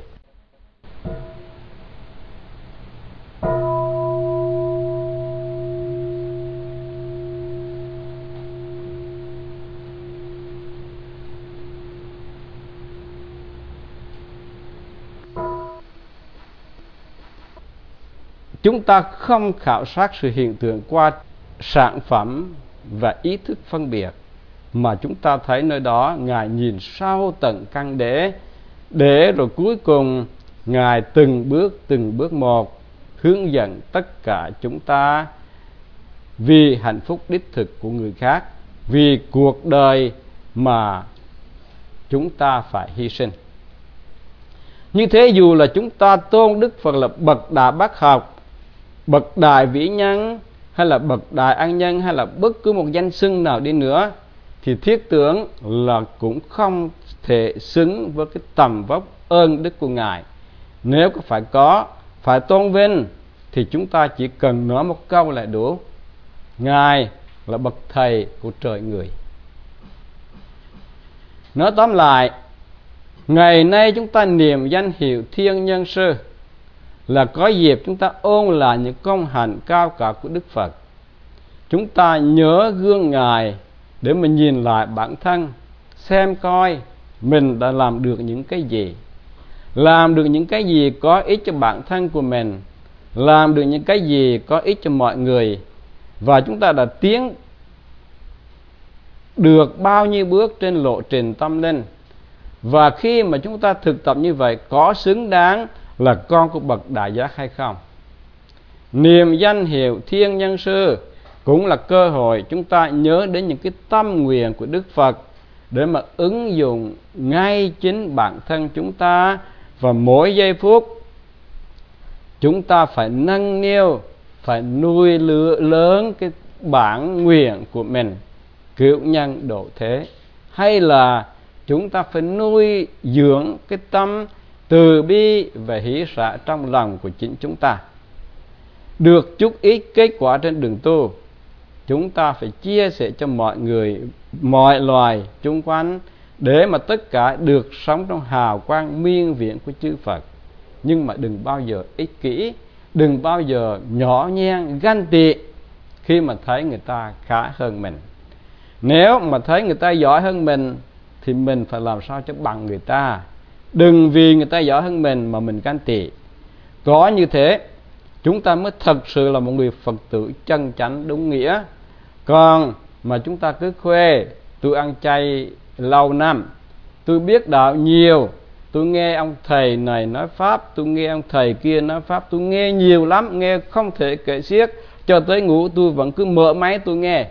Chúng ta không khảo sát sự hiện tượng qua sản phẩm và ý thức phân biệt, mà chúng ta thấy nơi đó Ngài nhìn sâu tận căn đế, để rồi cuối cùng Ngài từng bước từng bước một hướng dẫn tất cả chúng ta vì hạnh phúc đích thực của người khác, vì cuộc đời mà chúng ta phải hy sinh. Như thế dù là chúng ta tôn Đức Phật là bậc đại bác học, bậc đại vĩ nhân, hay là bậc đại an nhân, hay là bất cứ một danh xưng nào đi nữa, thì thiết tưởng là cũng không thể xứng với cái tầm vóc ơn đức của Ngài. Nếu có phải có, phải tôn vinh, thì chúng ta chỉ cần nói một câu là đủ: Ngài là bậc thầy của trời người. Nói tóm lại, ngày nay chúng ta niệm danh hiệu Thiên Nhân Sư là có dịp chúng ta ôn lại những công hạnh cao cả của Đức Phật. Chúng ta nhớ gương Ngài để mình nhìn lại bản thân, xem coi mình đã làm được những cái gì, làm được những cái gì có ích cho bản thân của mình, làm được những cái gì có ích cho mọi người, và chúng ta đã tiến được bao nhiêu bước trên lộ trình tâm linh. Và khi mà chúng ta thực tập như vậy, có xứng đáng là con của bậc đại giác hay không? Niệm danh hiệu Thiên Nhân Sư cũng là cơ hội chúng ta nhớ đến những cái tâm nguyện của Đức Phật để mà ứng dụng ngay chính bản thân chúng ta. Và mỗi giây phút chúng ta phải nâng niu, phải nuôi lớn cái bản nguyện của mình, cứu nhân độ thế, hay là chúng ta phải nuôi dưỡng cái tâm từ bi và hỷ xả trong lòng của chính chúng ta. Được chút ít kết quả trên đường tu, chúng ta phải chia sẻ cho mọi người, mọi loài chung quanh, để mà tất cả được sống trong hào quang miên viễn của chư Phật. Nhưng mà đừng bao giờ ích kỷ, đừng bao giờ nhỏ nhen ganh tị khi mà thấy người ta khá hơn mình. Nếu mà thấy người ta giỏi hơn mình thì mình phải làm sao cho bằng người ta. Đừng vì người ta giỏi hơn mình mà mình ganh tị. Có như thế chúng ta mới thật sự là một người Phật tử chân chánh đúng nghĩa. Còn mà chúng ta cứ khoe tôi ăn chay lâu năm, tôi biết đạo nhiều, tôi nghe ông thầy này nói pháp, tôi nghe ông thầy kia nói pháp, tôi nghe nhiều lắm, nghe không thể kể xiết, cho tới ngủ tôi vẫn cứ mở máy tôi nghe.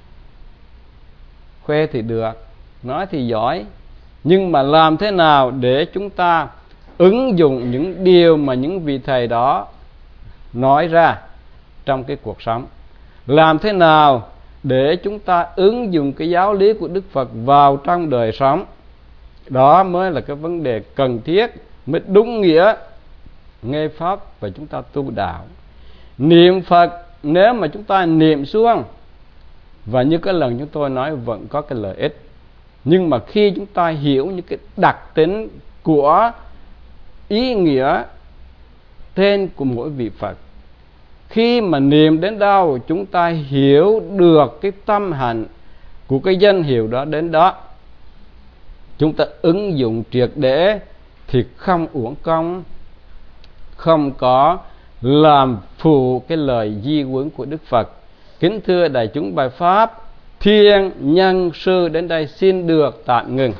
Khoe thì được, nói thì giỏi, nhưng mà làm thế nào để chúng ta ứng dụng những điều mà những vị thầy đó nói ra trong cái cuộc sống? Làm thế nào để chúng ta ứng dụng cái giáo lý của Đức Phật vào trong đời sống? Đó mới là cái vấn đề cần thiết, mới đúng nghĩa nghe pháp và chúng ta tu đạo. Niệm Phật nếu mà chúng ta niệm xuống, và như cái lần chúng tôi nói, vẫn có cái lợi ích. Nhưng mà khi chúng ta hiểu những cái đặc tính của ý nghĩa tên của mỗi vị Phật, khi mà niệm đến đâu chúng ta hiểu được cái tâm hạnh của cái danh hiệu đó đến đó, chúng ta ứng dụng triệt để thì không uổng công, không có làm phụ cái lời di huấn của Đức Phật. Kính thưa đại chúng, bài pháp Thiên Nhân Sư đến đây xin được tạm ngừng.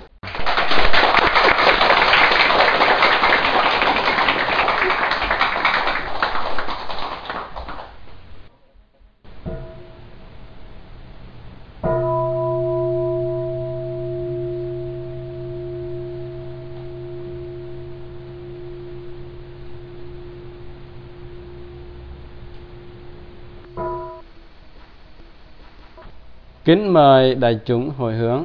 Kính mời đại chúng hồi hướng.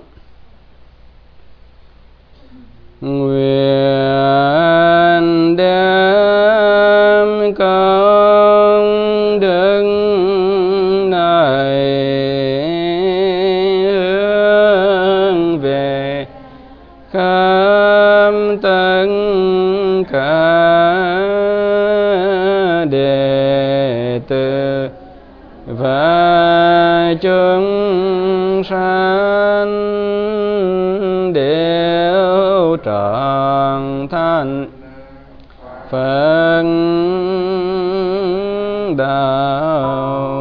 Nguyện đem công đức này hướng về khắp tất và chúng sanh đều trọn thành Phật đạo.